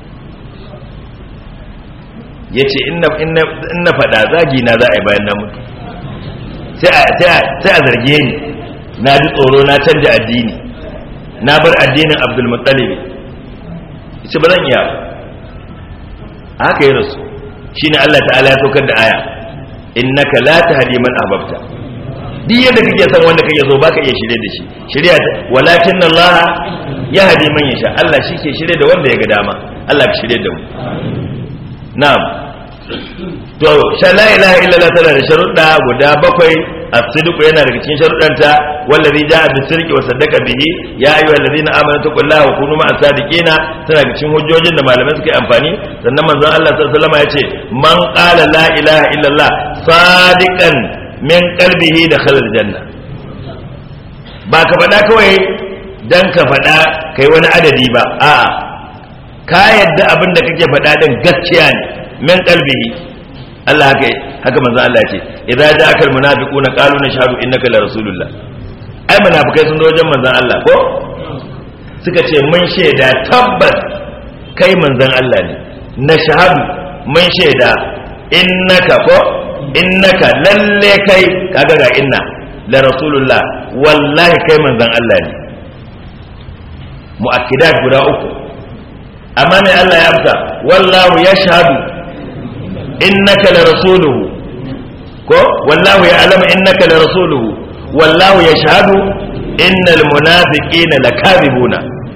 yace inna fada zagi na za a yi bayan na mutu, sai a zarge ni na ji tsoro na canja addini, na bar addinin Abdul Muttalib. yace ba zan iya ba, haka yi rasu. shine Allah ta'ala ya saukar da aya, innaka la tahdi man ahbabta, duk yadda kake son wanda kake so baka iya shirye da shi, shirya walakin Allah yahdi man yasha, Allah shi ke shirye da wanda ya ga dama. Allah ka shirye da mu. na'am, to sha la ilaha illallah tana da sharuɗa guda 7. as-sidqu yana daga cikin sharuɗanta, wallazi ja'a bis-sidqi wa saddaqa bihi ya ayyuhallazina amanu taqullaha wa kunu ma'as sadiqina, tana daga cikin hujjojin da malamai suka yi amfani. sannan manzon Allah sallallahu alaihi wasallam ya ce man qala la ilaha illallah sadiqan min qalbihi dakhala al-janna. ba ka faɗa kawai dan ka faɗa kai wani adadi ba, a'a ka yadda abin da kake faɗa din gaskiya ne min qalbihi. Allah haka manzo Allah ce idza ja'aka almunafiquna qalu nashhadu innaka la rasulullah. ai munafikai sun zo wajen manzon Allah ko suka ce mun shaida tabbas kai manzon Allah ne, nashhadu mun shaida innaka lalle kai, kaga ga inna la rasulullah, wallahi kai manzon Allah ne. mu'akkidat guda 3, amma mai Allah ya amsa wallahu yashhadu innaka la rasuluhu, ko wallahu ya'lamu innaka la rasuluhu wallahu yashhadu innal munafiqina lakazibuna.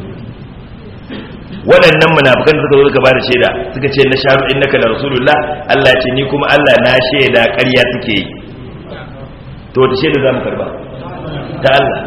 waɗannan munafikan da suka zo suka bada shaida suka ce na shahadu innaka la rasulullah, Allah ya ce ni kuma Allah na shaida ƙarya suke yi. to da shaida zamu karba ta Allah.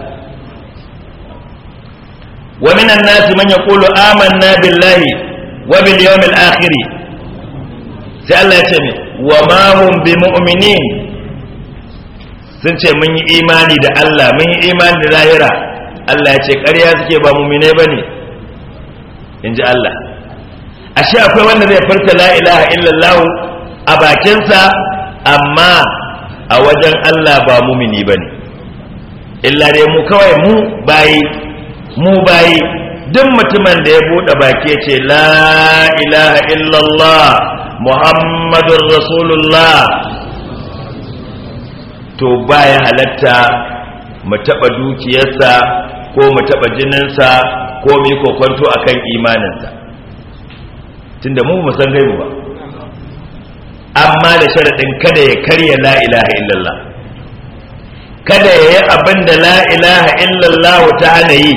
wa minan nasi man yaqulu amanna billahi wa bil yawmil akhir, sai Allah ya ce ne wa ma hum bimu'minin, sun ce mun yi imani da Allah mun yi imani da lahira. Allah ya ce ƙarya suke ba mu'mine bane in ji Allah. ashe akwai wanda zai furta la ilaha illallah a bakinsa amma a wajen Allah ba mumini bane. illa dai mu kawai mu bayi duk mutumin da ya bude baki ce la ilaha illallah muhammadur rasulullah, to baya halatta mu taba dukiyarsa ko mu taba jininsa ko mu kokonto akan imaninsa, tunda mu san gaibu ba. amma da sharadin kada ya karya la ilaha illallah, kada ya yi abin da la ilaha illallah ta hana yi.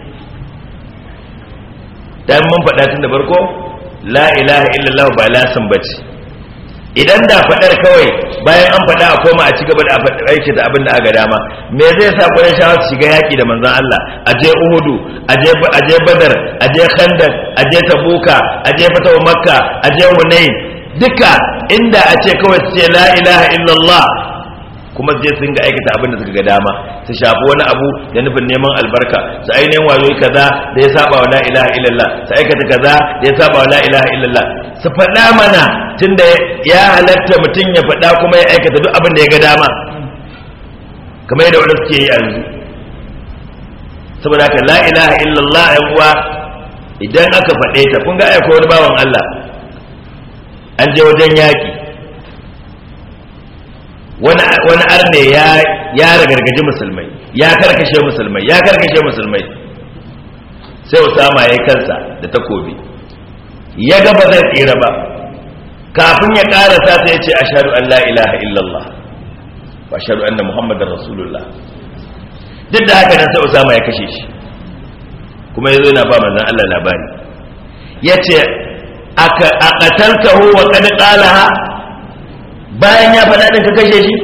dan mun faɗa tun da farko la ilaha illallah ba lasin bace. idan da faɗar kawai bayan an faɗa a koma a ci gaba da aiki da abin da aka dama, me zai sa ƙwarai shawar su shiga yaƙi da manzon Allah, aje Uhudu, aje Badar, aje Khandaq, aje Tabuka, aje Fatahu Makka, aje Hunain, duka inda a ce kawai su ce la ilaha illallah kuma sai sun ga aikata abin da suka ga dama, su shafi wani abu da nufin neman albarka, su ainihin wayo kaza da ya saba wa la ilaha illallah, su aikata kaza da ya saba wa la ilaha illallah, su faɗa mana tunda ya halatta mutum ya faɗa kuma ya aikata duk abin da ya ga dama kamar yadda wanda suke yi yanzu. saboda haka la ilaha illallah ya uwa idan aka faɗe ta, kun ga aiko wani bawan Allah an je wajen yaƙi, wani arne ya ragargaji musulmai, ya karkashe musulmai, sai Usama ya kansa da takobi, ya ga ba zai tsira ba, kafin ya karasa sai ya ce ashhadu an la ilaha illallah wa ashhadu anna muhammadar rasulullah. duk da haka nan sai Usama ya kashe shi, kuma yazo yana ba manzon Allah labari, yace aqataltahu wa qad qalaha, bayan ya faɗa din ka kashe shi,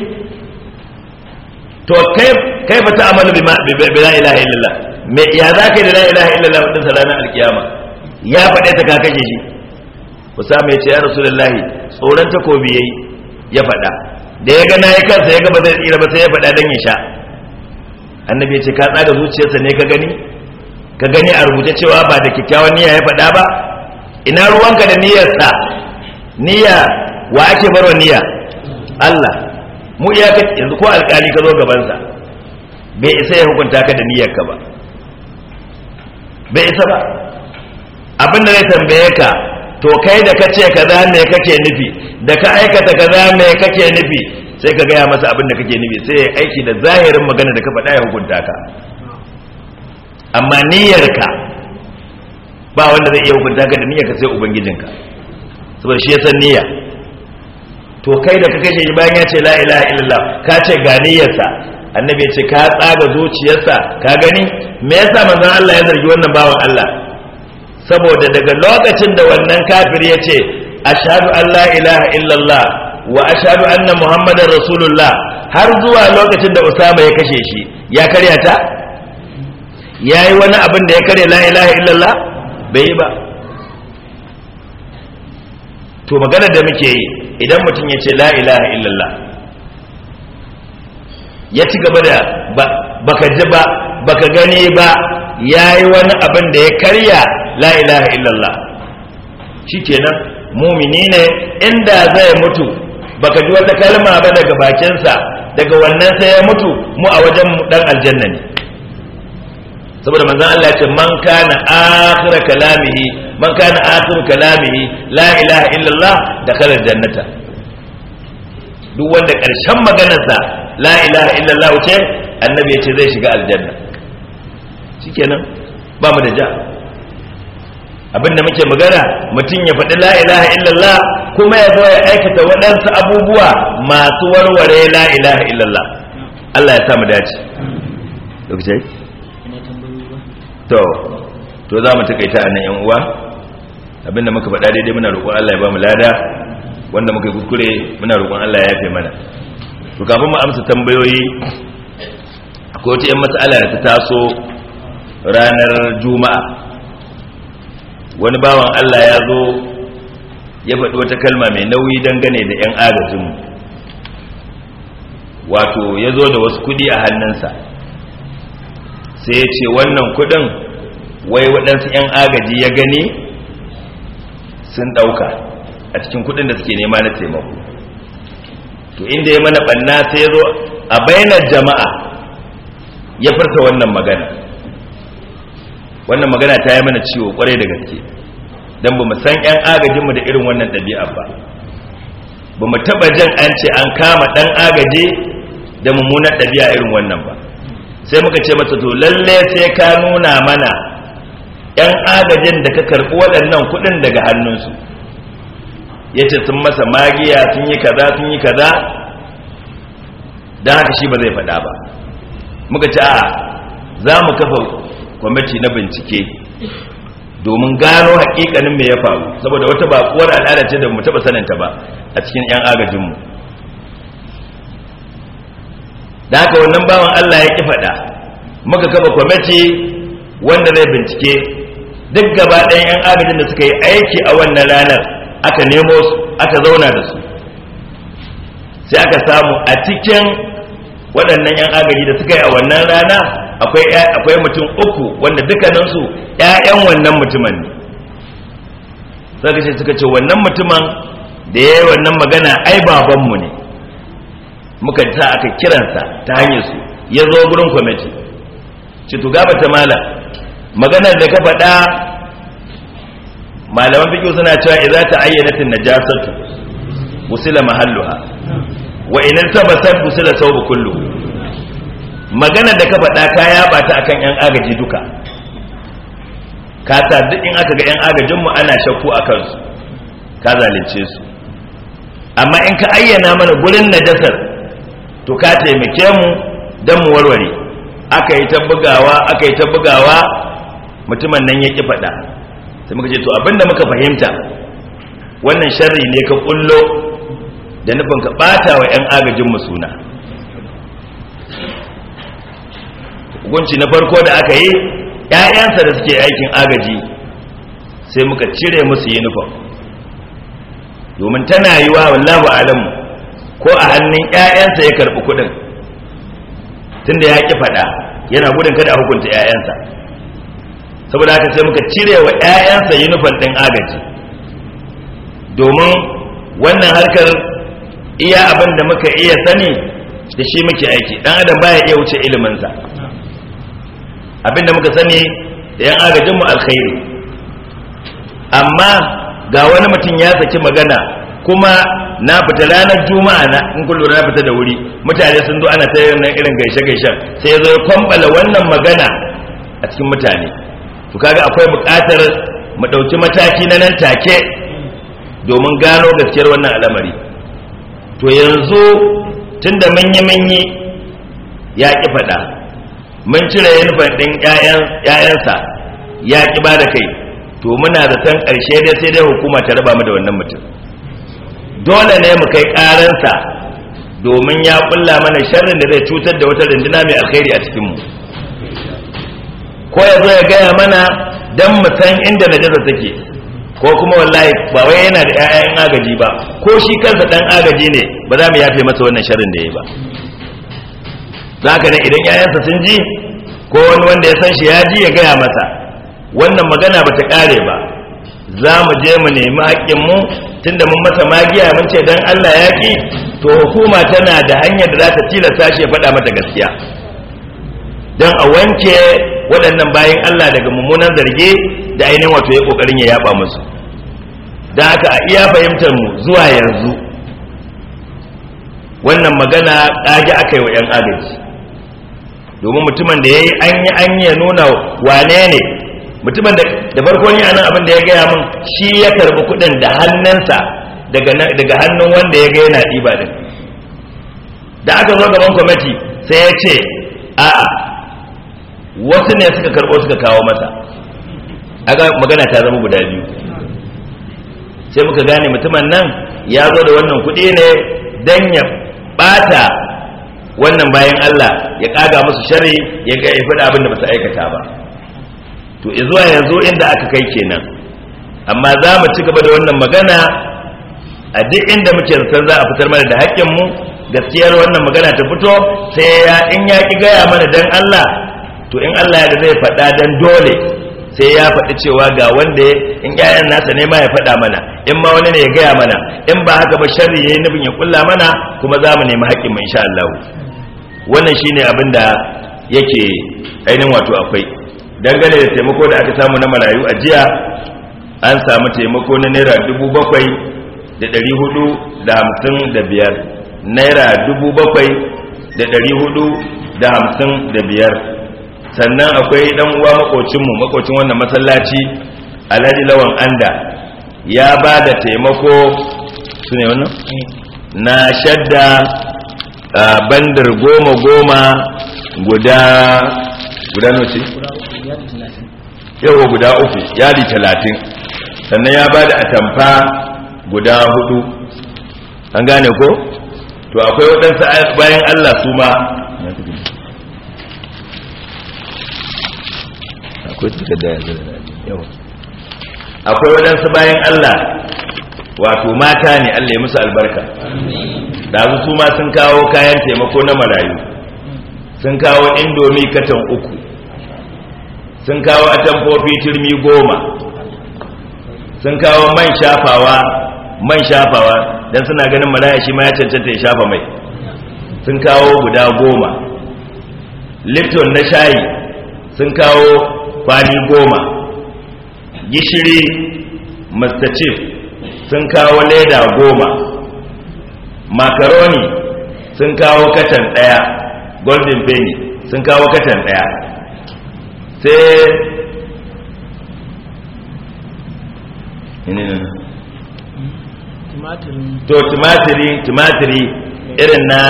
to kai ba ta amalu bi la ilaha illallah, me ya zaka da la ilaha illallah din ranar alkiyama, ya faɗe ta ka kashe shi. Usama ya ce ya rasulullahi tsoron takobi yayi ya faɗa, da ya ga nayi kansa ya ga ba zai tsira ba sai ya faɗa dan ya sha. annabi ya ce ka tsaga zuciyarsa ne ka gani a rubuce cewa ba da kyakkyawan niyya ya faɗa ba, ina ruwanka da niyyarsa? niyya wa ake barwa niyya? Allah. mu iyaka yanzu ko alƙali ka zo gabansa bai isa ya hukunta ka da niyyarka ba, bai isa ba. abin da zai tambaye ka, to kai da kace kaza me kake nufi, da ka aikata kaza me kake nufi, sai ka gaya masa abin da kake nufi, sai ya aiki da zahirin magana da ka faɗa ya hukunta ka. amma niyyarka ba wanda zai iya hukunta ka da niyyarka sai ubangijinka, saboda shi ya san niyya. to kai da ka kashe shi bayan ya ce la ilaha illallah, ka ce ga niyyarsa, annabi ya ce ka tsaga zuciyarsa ka gani. me yasa manzon Allah ya zargi wannan bawan Allah? saboda daga lokacin da wannan kafir ya ce ashhadu an la ilaha illallah wa ashhadu anna muhammadar rasulullah, har zuwa lokacin da Usama ya kashe shi, ya karya ta? yayi wani abin da ya karya la ilaha illallah? bai yi ba. to magana da muke yi, idan mutum ya ce la ilaha illallah ya ci gaba da baka ji ba baka gani ba, yayi wani abin da ya karya la ilaha illallah, shikenan mumini ne. inda zai mutu baka ji wata kalma ba daga bakinsa, daga wannan sai ya mutu, mu a wajen mu dan aljanna ne. saboda manzon Allah ya ce man kana akhiru kalamihi la ilaha illallah dakhala aljannata. duk wanda karshen maganarsa la ilaha illallah ce, annabi ya ce zai shiga aljanna. shikenan ba mu da ja. abinda muke magana mutum ya faɗi la ilaha illallah kuma ya zo ya aikata waɗansu abubuwa masu warware la ilaha illallah. Allah ya samu dace. Lokaci? To za mu takaita a nan 'yan uwa, abinda muka faɗa daidai muna roƙon Allah ya ba mu lada, wanda muka yi kuskure muna roƙon Allah ya yafe mana. To kafin mu amsa tambayoyi, akwai wata 'yan matsala da ta taso ranar Juma'a. Wani bawan Allah ya zo ya faɗi wata kalma mai nauyi dangane da 'yan agajinmu. Wato ya zo da wasu kuɗi a hannunsa, sai ya ce wannan kuɗin wai waɗansu 'yan agaji ya gani sun ɗauka a cikin kuɗin da suke nema na taimako. To inda ya mana ɓanna sai ya zo a bainar jama'a ya furta wannan magana ta yi mana ciwo kwarai da gaske, don ba mu san 'yan agajinmu da irin wannan ɗabi'a ba mu taɓa jan an ce an kama ɗan agaji da mummunar ɗabi'a irin wannan ba. Sai muka ce masa to lalle sai ka nuna mana 'yan agajin da ka karɓi waɗannan kuɗin daga hannunsu. Ya ce sun masa magiya, sun yi kaza don haka shi ba zai faɗa ba. Muka ce a za mu kafa kwamiti na bincike domin gano haƙiƙanin me ya faru, saboda wata baƙuwar al'ada ce da mu taɓa saninta ba a cikin 'yan agajinmu. Da haka wannan bawan Allah ya ƙi faɗa, muka kafa kwamiti wanda zai bincike duk gaba ɗayan 'yan agajin da suka yi aiki a wannan ranar, aka nemo su aka zauna da su, sai aka samu a cikin waɗannan 'yan agaji da suka yi a wannan rana akwai mutum 3 wanda dukkaninsu 'ya'yan wannan mutumin ne. Suka ce wannan mutumin da ya yi wannan magana ai babanmu ne. Muka sa aka kiransa ta hanyar su ya zo gurin kwamiti, ce to gaba ta mala maganar da ka faɗa, malaman fiqh suna cewa idza ta'ayyanatin najasatu usila mahalluha wa in tabasat usila sawbu kullu. Maganar da ka faɗa ka yaba ta akan 'yan agaji duka, ka sa duk in aka ga 'yan agajinmu ana shakku a kansu ka zalunce su, amma in ka ayyana mana gurin najasar to ka taimake mu don mu warware. Aka yi ta bugawa mutumin nan ya ƙi faɗa. Sai muka ce to abinda muka fahimta wannan sharri ne ka kullo da nufin ka ɓata wa 'yan agajinmu suna. Hukunci na farko da aka yi, 'ya'yansa da suke aikin agaji sai muka cire musu uniform, domin tana yiwa wallahu alamu ko a hannun 'ya'yansa ya karɓi kuɗin, tunda ya ƙi faɗa yana gudun kada a hukunta 'ya'yansa. Saboda haka sai muka cire wa 'ya'yansa uniform ɗin agaji, domin wannan harkar iya abin da muka iya sani da shi muke aiki. Dan adam baya iya wuce iliminsa. Abin da muka sani da 'yan agajinmu alkhairi, amma ga wani mutum ya saki magana, kuma na fita ranar Juma'a na in kun lura na fita da wuri, mutane sun zo ana ta yin irin gaishe-gaishen, sai ya zo ya kwambala wannan magana a cikin mutane. To kaga akwai buƙatar mu ɗauki mataki na nan take domin gano gaskiyar wannan al'amari. To yanzu tunda mun yi ya ƙi faɗa, mun cire yunifan ɗin ‘ya'yansa ya ƙi ba da kai, to muna zaton ƙarshe dai sai dai hukuma ta raba mu da wannan mutum. Dole ne mu kai ƙaransa domin ya ƙulla mana sharrin da zai cutar da wata runduna mai alkhairi a cikinmu. Ko ya zo ya gaya mana don mu san inda najasa take, ko kuma wallahi ba wai yana da ‘ya'yan agaji ba, ko shi kansa ɗan agaji ne, ba za mu yafe masa wannan sharrin da ya yi ba. Za ka nan idan ‘ya'yansa sun ji, ko wani wanda ya san shi ya ji, ya gaya masa wannan magana ba ta ƙare ba, za mu je mu nemi haƙƙinmu, tunda mun masa magiya mun ce don Allah ya ƙi, to hukuma tana da hanyar da za ta tilasta shi ya faɗa mata gaskiya, don a wanke waɗannan bayan Allah daga mummunan zarge da ainihin wato ya ƙoƙarin ya yaba musu. Da haka a iya fahimtar mu zuwa yanzu wannan magana ƙage aka yi wa 'yan agaji, domin mutumin da ya yi an yi ya nuna wane ne mutumin da farko ni anan abin da ya gaya min shi ya karbi kudin da hannunsa daga hannun wanda ya ga yana diba din da aka zo gaban kwamiti sai ya ce a'a wasu ne suka karbo suka kawo masa aga magana ta zama guda biyu sai muka gane mutumin nan ya zo da wannan kudi ne dan ya bata wannan bayan Allah ya kaga musu sharri ya ga ya faɗa abin da ba su aikata ba to zuwa yanzu inda aka kai kenan amma za mu ci gaba da wannan magana a duk inda muke san za a fitar mana da haƙƙin mu gaskiyar wannan magana ta fito sai in ya ki gaya mana dan Allah to in Allah ya da zai faɗa dan dole sai ya faɗi cewa ga wanda in ƴaƴan nasa ne ma ya faɗa mana in ma wani ne ya gaya mana in ba haka ba sharri yayi nufin ya kulla mana kuma za mu nemi haƙƙin mu insha Allah wannan shine abin da yake ainihin wato akwai dangane da taimako da aka samu na marayu a jiya an samu taimako na naira 7,455 naira 7,455 sannan akwai dan uwa makocin wannan masallaci Alhaji Lawan Anda ya ba da taimako su ne wannan na shadda bandar 10 guda noce yawa guda 3 yadi 30 sannan ya ba da atamfa guda 4 an gane ko to akwai waɗansu bayan Allah su ma akwai waɗansu bayan Allah wato mata ne Allah ya musu albarka da su ma sun kawo kayan taimako na marayu sun kawo indomi katan 3 sun kawo atamfofi turmi 10 sun kawo man shafawa dan suna ganin maraya shi ma ya cancanta ya shafa mai sun kawo guda 10 lipton na shayi sun kawo kwali 10 gishiri Mr. Chief sun kawo leda 10 macaroni sun kawo katan 1 golden penny sun kawo katan 1 sai tumatiri irin na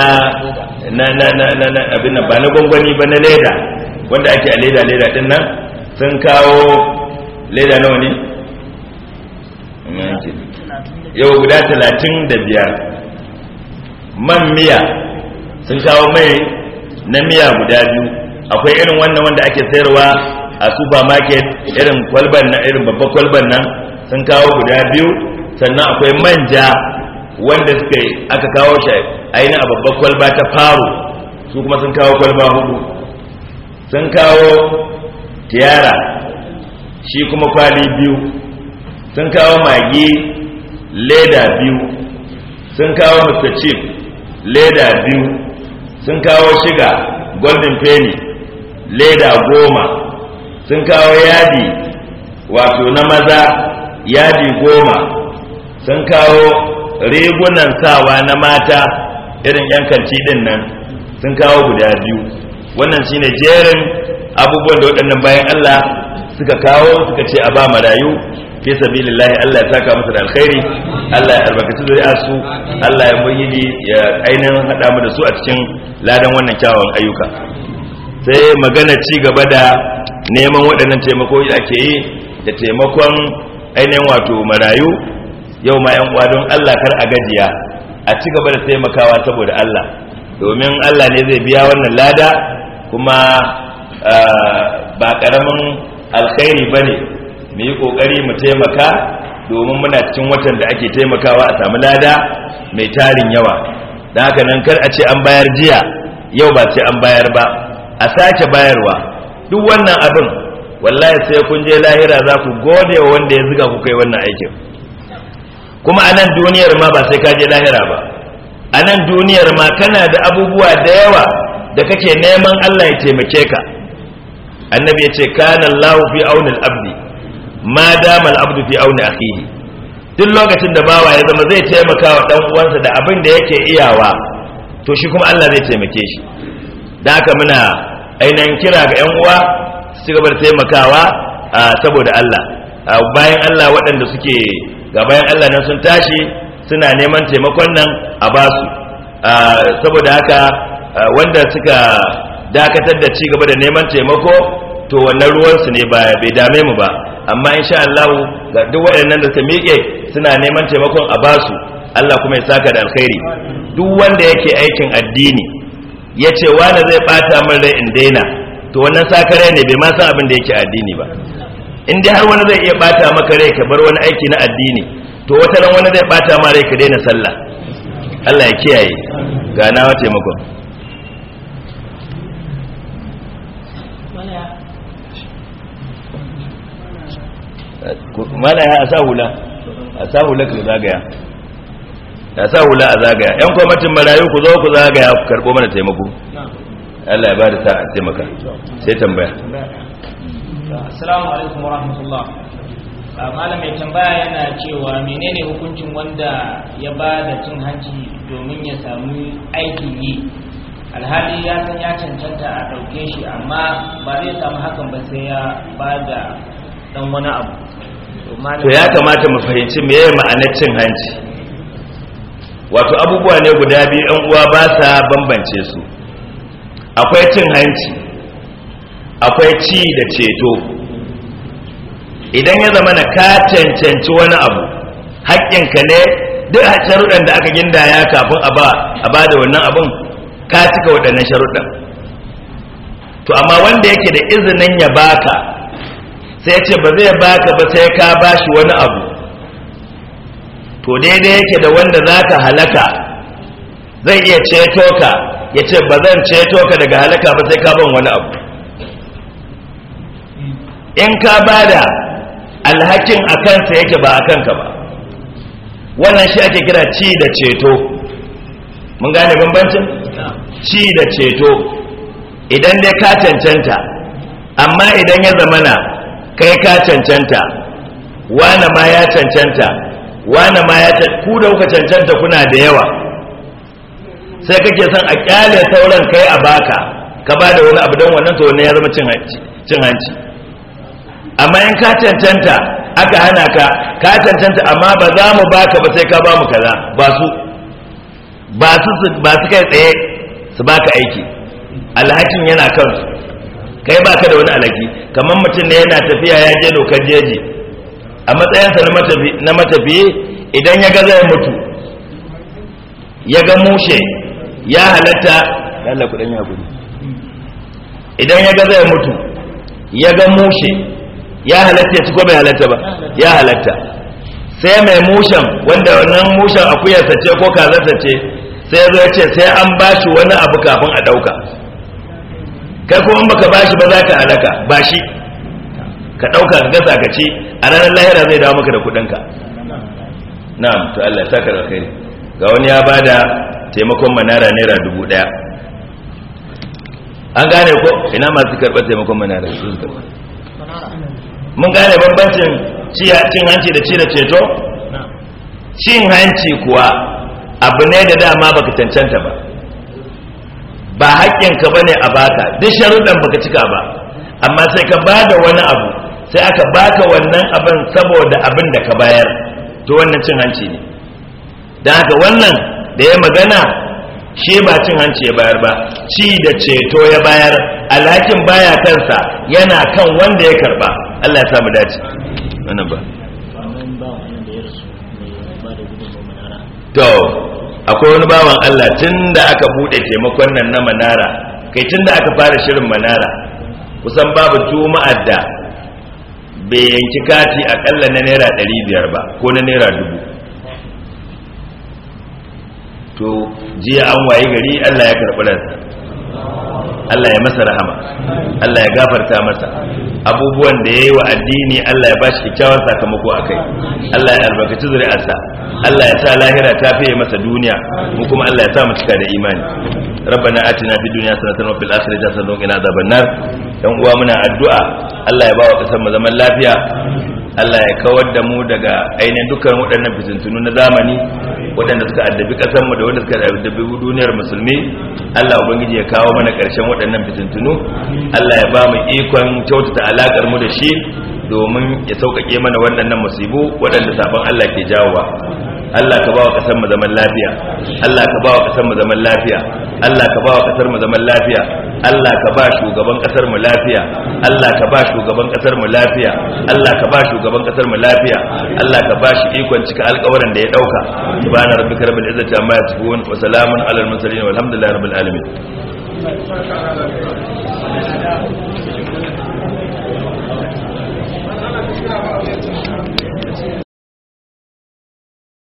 abin nan ba na gwangwani ba na leda wanda ake a leda din nan sun kawo leda nawa ne yau guda 35 man miya sun kawo mai na miya guda 2 akwai irin wannan wanda ake sayarwa a supermarket irin kwalban nan irin babban kwalban nan sun kawo guda 2 sannan akwai manja wanda aka kawo shi ainihin a babban kwalba ta faro su kuma sun kawo kwalba 4 sun kawo tiyara shi kuma kwali 2 sun kawo magi leda 2 sun kawo Mr. Chief leda 2 sun kawo shiga golden penny leda 10 sun kawo yadi wato na maza yadi 10 sun kawo rigunan sawa na mata irin yan kanti din nan sun kawo guda 2 wannan shine jerin abubuwan da waɗannan bayan Allah suka kawo suka ce a ba marayu fi sabilillahi Allah ya saka musu da alkhairi Allah ya albarkaci zuri'arsu Allah ya bayyana ya ainihin hada mu da su a cikin ladan wannan kyawawan ayyuka sai magana ci gaba da neman waɗannan taimako da ake yi da taimakon ainihin wato marayu yau ma yan uwa don Allah kar a gajiya a ci gaba da taimakawa saboda Allah domin Allah ne zai biya wannan lada kuma ba karamin alkhairi bane mu yi kokari mu taimaka domin muna cikin watan da ake taimakawa a samu lada mai tarin yawa dan haka nan kar a ce an bayar jiya yau ba sai an bayar ba a sake bayarwa duk wannan abin wallahi sai kun je lahira za ku gode wa wanda ya zuga ku kai wannan aikin kuma a nan duniyar ma ba sai ka je lahira ba a nan duniyar ma kana da abubuwa da yawa da kake neman Allah ya taimake ka annabi ya ce kana Allahu fi auni al-abdi ma dama al-abdu fi auni akhihi duk lokacin da bawa ya zama zai taimaka wa dan uwansa da abin da yake iyawa to shi kuma Allah zai taimake shi dan haka muna ainihin kira ga ƴan uwa su ci gaba da taimakawa saboda Allah. Bayan Allah waɗanda suke ga bayan Allah nan sun tashi suna neman taimakon nan a basu, saboda haka wanda suka dakatar da ci gaba da neman taimako to wannan ruwansu ne bai dame mu ba, amma insha Allah ga duk waɗannan da suka miƙe suna neman taimakon a basu, Allah kuma ya saka da alkhairi. Duk wanda yake aikin addini ya ce wani zai bata min rai in daina, to wannan sakare ne, bai ma san abin da yake addini ba. In dai har wani zai iya bata maka rai ka bar wani aiki na addini, to wata ran wani zai bata ma rai ka daina sallah. Allah ya kiyaye. Ga nawa taimakon. Mala ya sa hula ka zagaya, ya sa hula a zagaya. Yan kwamitin marayu ku zo ku zagaya ku karɓo mana taimako. Allah ya bada sa'a taimaka. Sai tambaya. Assalamu alaikum warahmatullah. Malam mai tambaya yana cewa menene hukuncin wanda ya ba da cin hanci domin ya samu aikin yi, alhali ya san ya cancanta a ɗauke shi amma ba zai samu hakan ba sai ya ba da ɗan wani abu. To ya kamata mu fahimci meye ma'anar cin hanci. Wato abubuwa ne guda biyu ɗan uwa ba sa bambance su. Akwai cin hanci, akwai ci da ceto. Idan ya zama na ka cancanci wani abu, haƙƙinka ne duk sharuɗan da aka gindaya kafin a ba da wannan abun, ka cika waɗannan sharuɗan. To amma wanda yake da izinin ya baka sai ce ba zai baka ba sai ka bashi wani abu, to daidai yake da wanda zaka halaka zai iya ceto ka, ya ce ba zan ceto ka daga halaka ba sai ka ban wani abu. In ka bada alhakin a kansa yake ba a kanka ba, wannan shi ake kira ci da ceto. Mun gane bambancin ci da ceto. Idan dai ka cancanta, amma idan ya zamana kai ka cancanta, wane ma ya cancanta, wane ma ya cancanta, ku da kuka cancanta kuna da yawa, sai kake son a kyale sauran kai a baka, ka ba da wani abu don wannan, to wannan ya zama cin hanci. Amma in ka cancanta aka hana ka cancanta, amma ba za mu baka ba sai ka ba mu kaza, ba su kai tsaye su baka aiki, alhakin yana kansu, kai baka da wani alhaki. Kamar mutum ne yana tafiya ya je dokar jeji, a matsayinsa na matafiye, idan ya ga zai mutu, ya ga mushe ya halatta, Allah ku dan ya gudu, idan ya ga zai mutu ya ga mushe ya halatta ya ci ko bai halatta ba? Ya halatta. Sai mai mushen, wanda wannan mushen akuyarsa ce ko kazarsa ce, sai ya zo ya ce sai an bashi wani abu kafin a ɗauka. Kai kuma in baka bashi ba za ka halaka, ba shi ka ɗauka ka gasa ka ci, a ranar lahira zai dawo maka da kuɗinka. Na'am, to Allah ya saka da kai. Ga wani ya bada taimakon manara naira 1000. An gane ko ina masu karɓar taimakon manara su karɓa. Mun gane bambancin cin hanci da ci da ceto? Cin hanci kuwa abu ne da dama baka cancanta ba, ba haƙƙinka ba ne a baka, duk sharuɗan baka cika ba, amma sai ka bada wani abu, sai aka baka wannan abin saboda abin da ka bayar, to wannan cin hanci ne. Don haka wannan da ya magana shi ba cin hanci ya bayar ba, ci da ceto ya bayar, alhakin baya kansa, yana kan wanda ya karba. Allah ya samu dace. Wannan ba to akwai wani bawan Allah tunda aka bude taimakon nan na manara, kai tunda aka fara shirin manara, kusan babu juma'ar da bai yanki kati akalla na naira 500 ba ko na naira 1000. To jiya an waye gari Allah ya karɓi ransa, Allah ya masa rahama, Allah ya gafarta masa abubuwan da ya yi wa addini, Allah ya bashi kyakkyawan sakamako a kai, Allah ya albarkaci zuri'arsa, Allah ya sa lahira ta fiye masa duniya, mu kuma Allah ya sa mu cika da imani. Rabbana atina fid dunya hasanatan wa fil akhirati hasanatan wa qina adhaban nar. Dan uwa muna addu'a Allah ya ba wa kasar mu zaman lafiya, Allah ya kawar da mu daga ainihin dukkan waɗannan fitintunu na zamani waɗanda suka addabi ƙasar mu da wanda suka addabi duniyar musulmi. Allah ubangiji ya kawo mana ƙarshen waɗannan fitintunu, Allah ya ba mu ikon kyautata alaƙar mu da shi domin ya sauƙaƙe mana waɗannan musibu waɗanda sabon Allah ke jawowa. Allah ka bawa kasar mu zaman lafiya, Allah ka bawa kasar mu zaman lafiya, Allah ka bawa kasar mu zaman lafiya, Allah ka ba shugaban kasar mu lafiya, Allah ka ba shugaban kasar mu lafiya, Allah ka ba shugaban kasar mu lafiya, Allah ka ba shi ikon cika alƙawarin da ya dauka. Subhana rabbika rabbil izzati amma yasifun wa salamun alal mursalin walhamdulillahi rabbil alamin.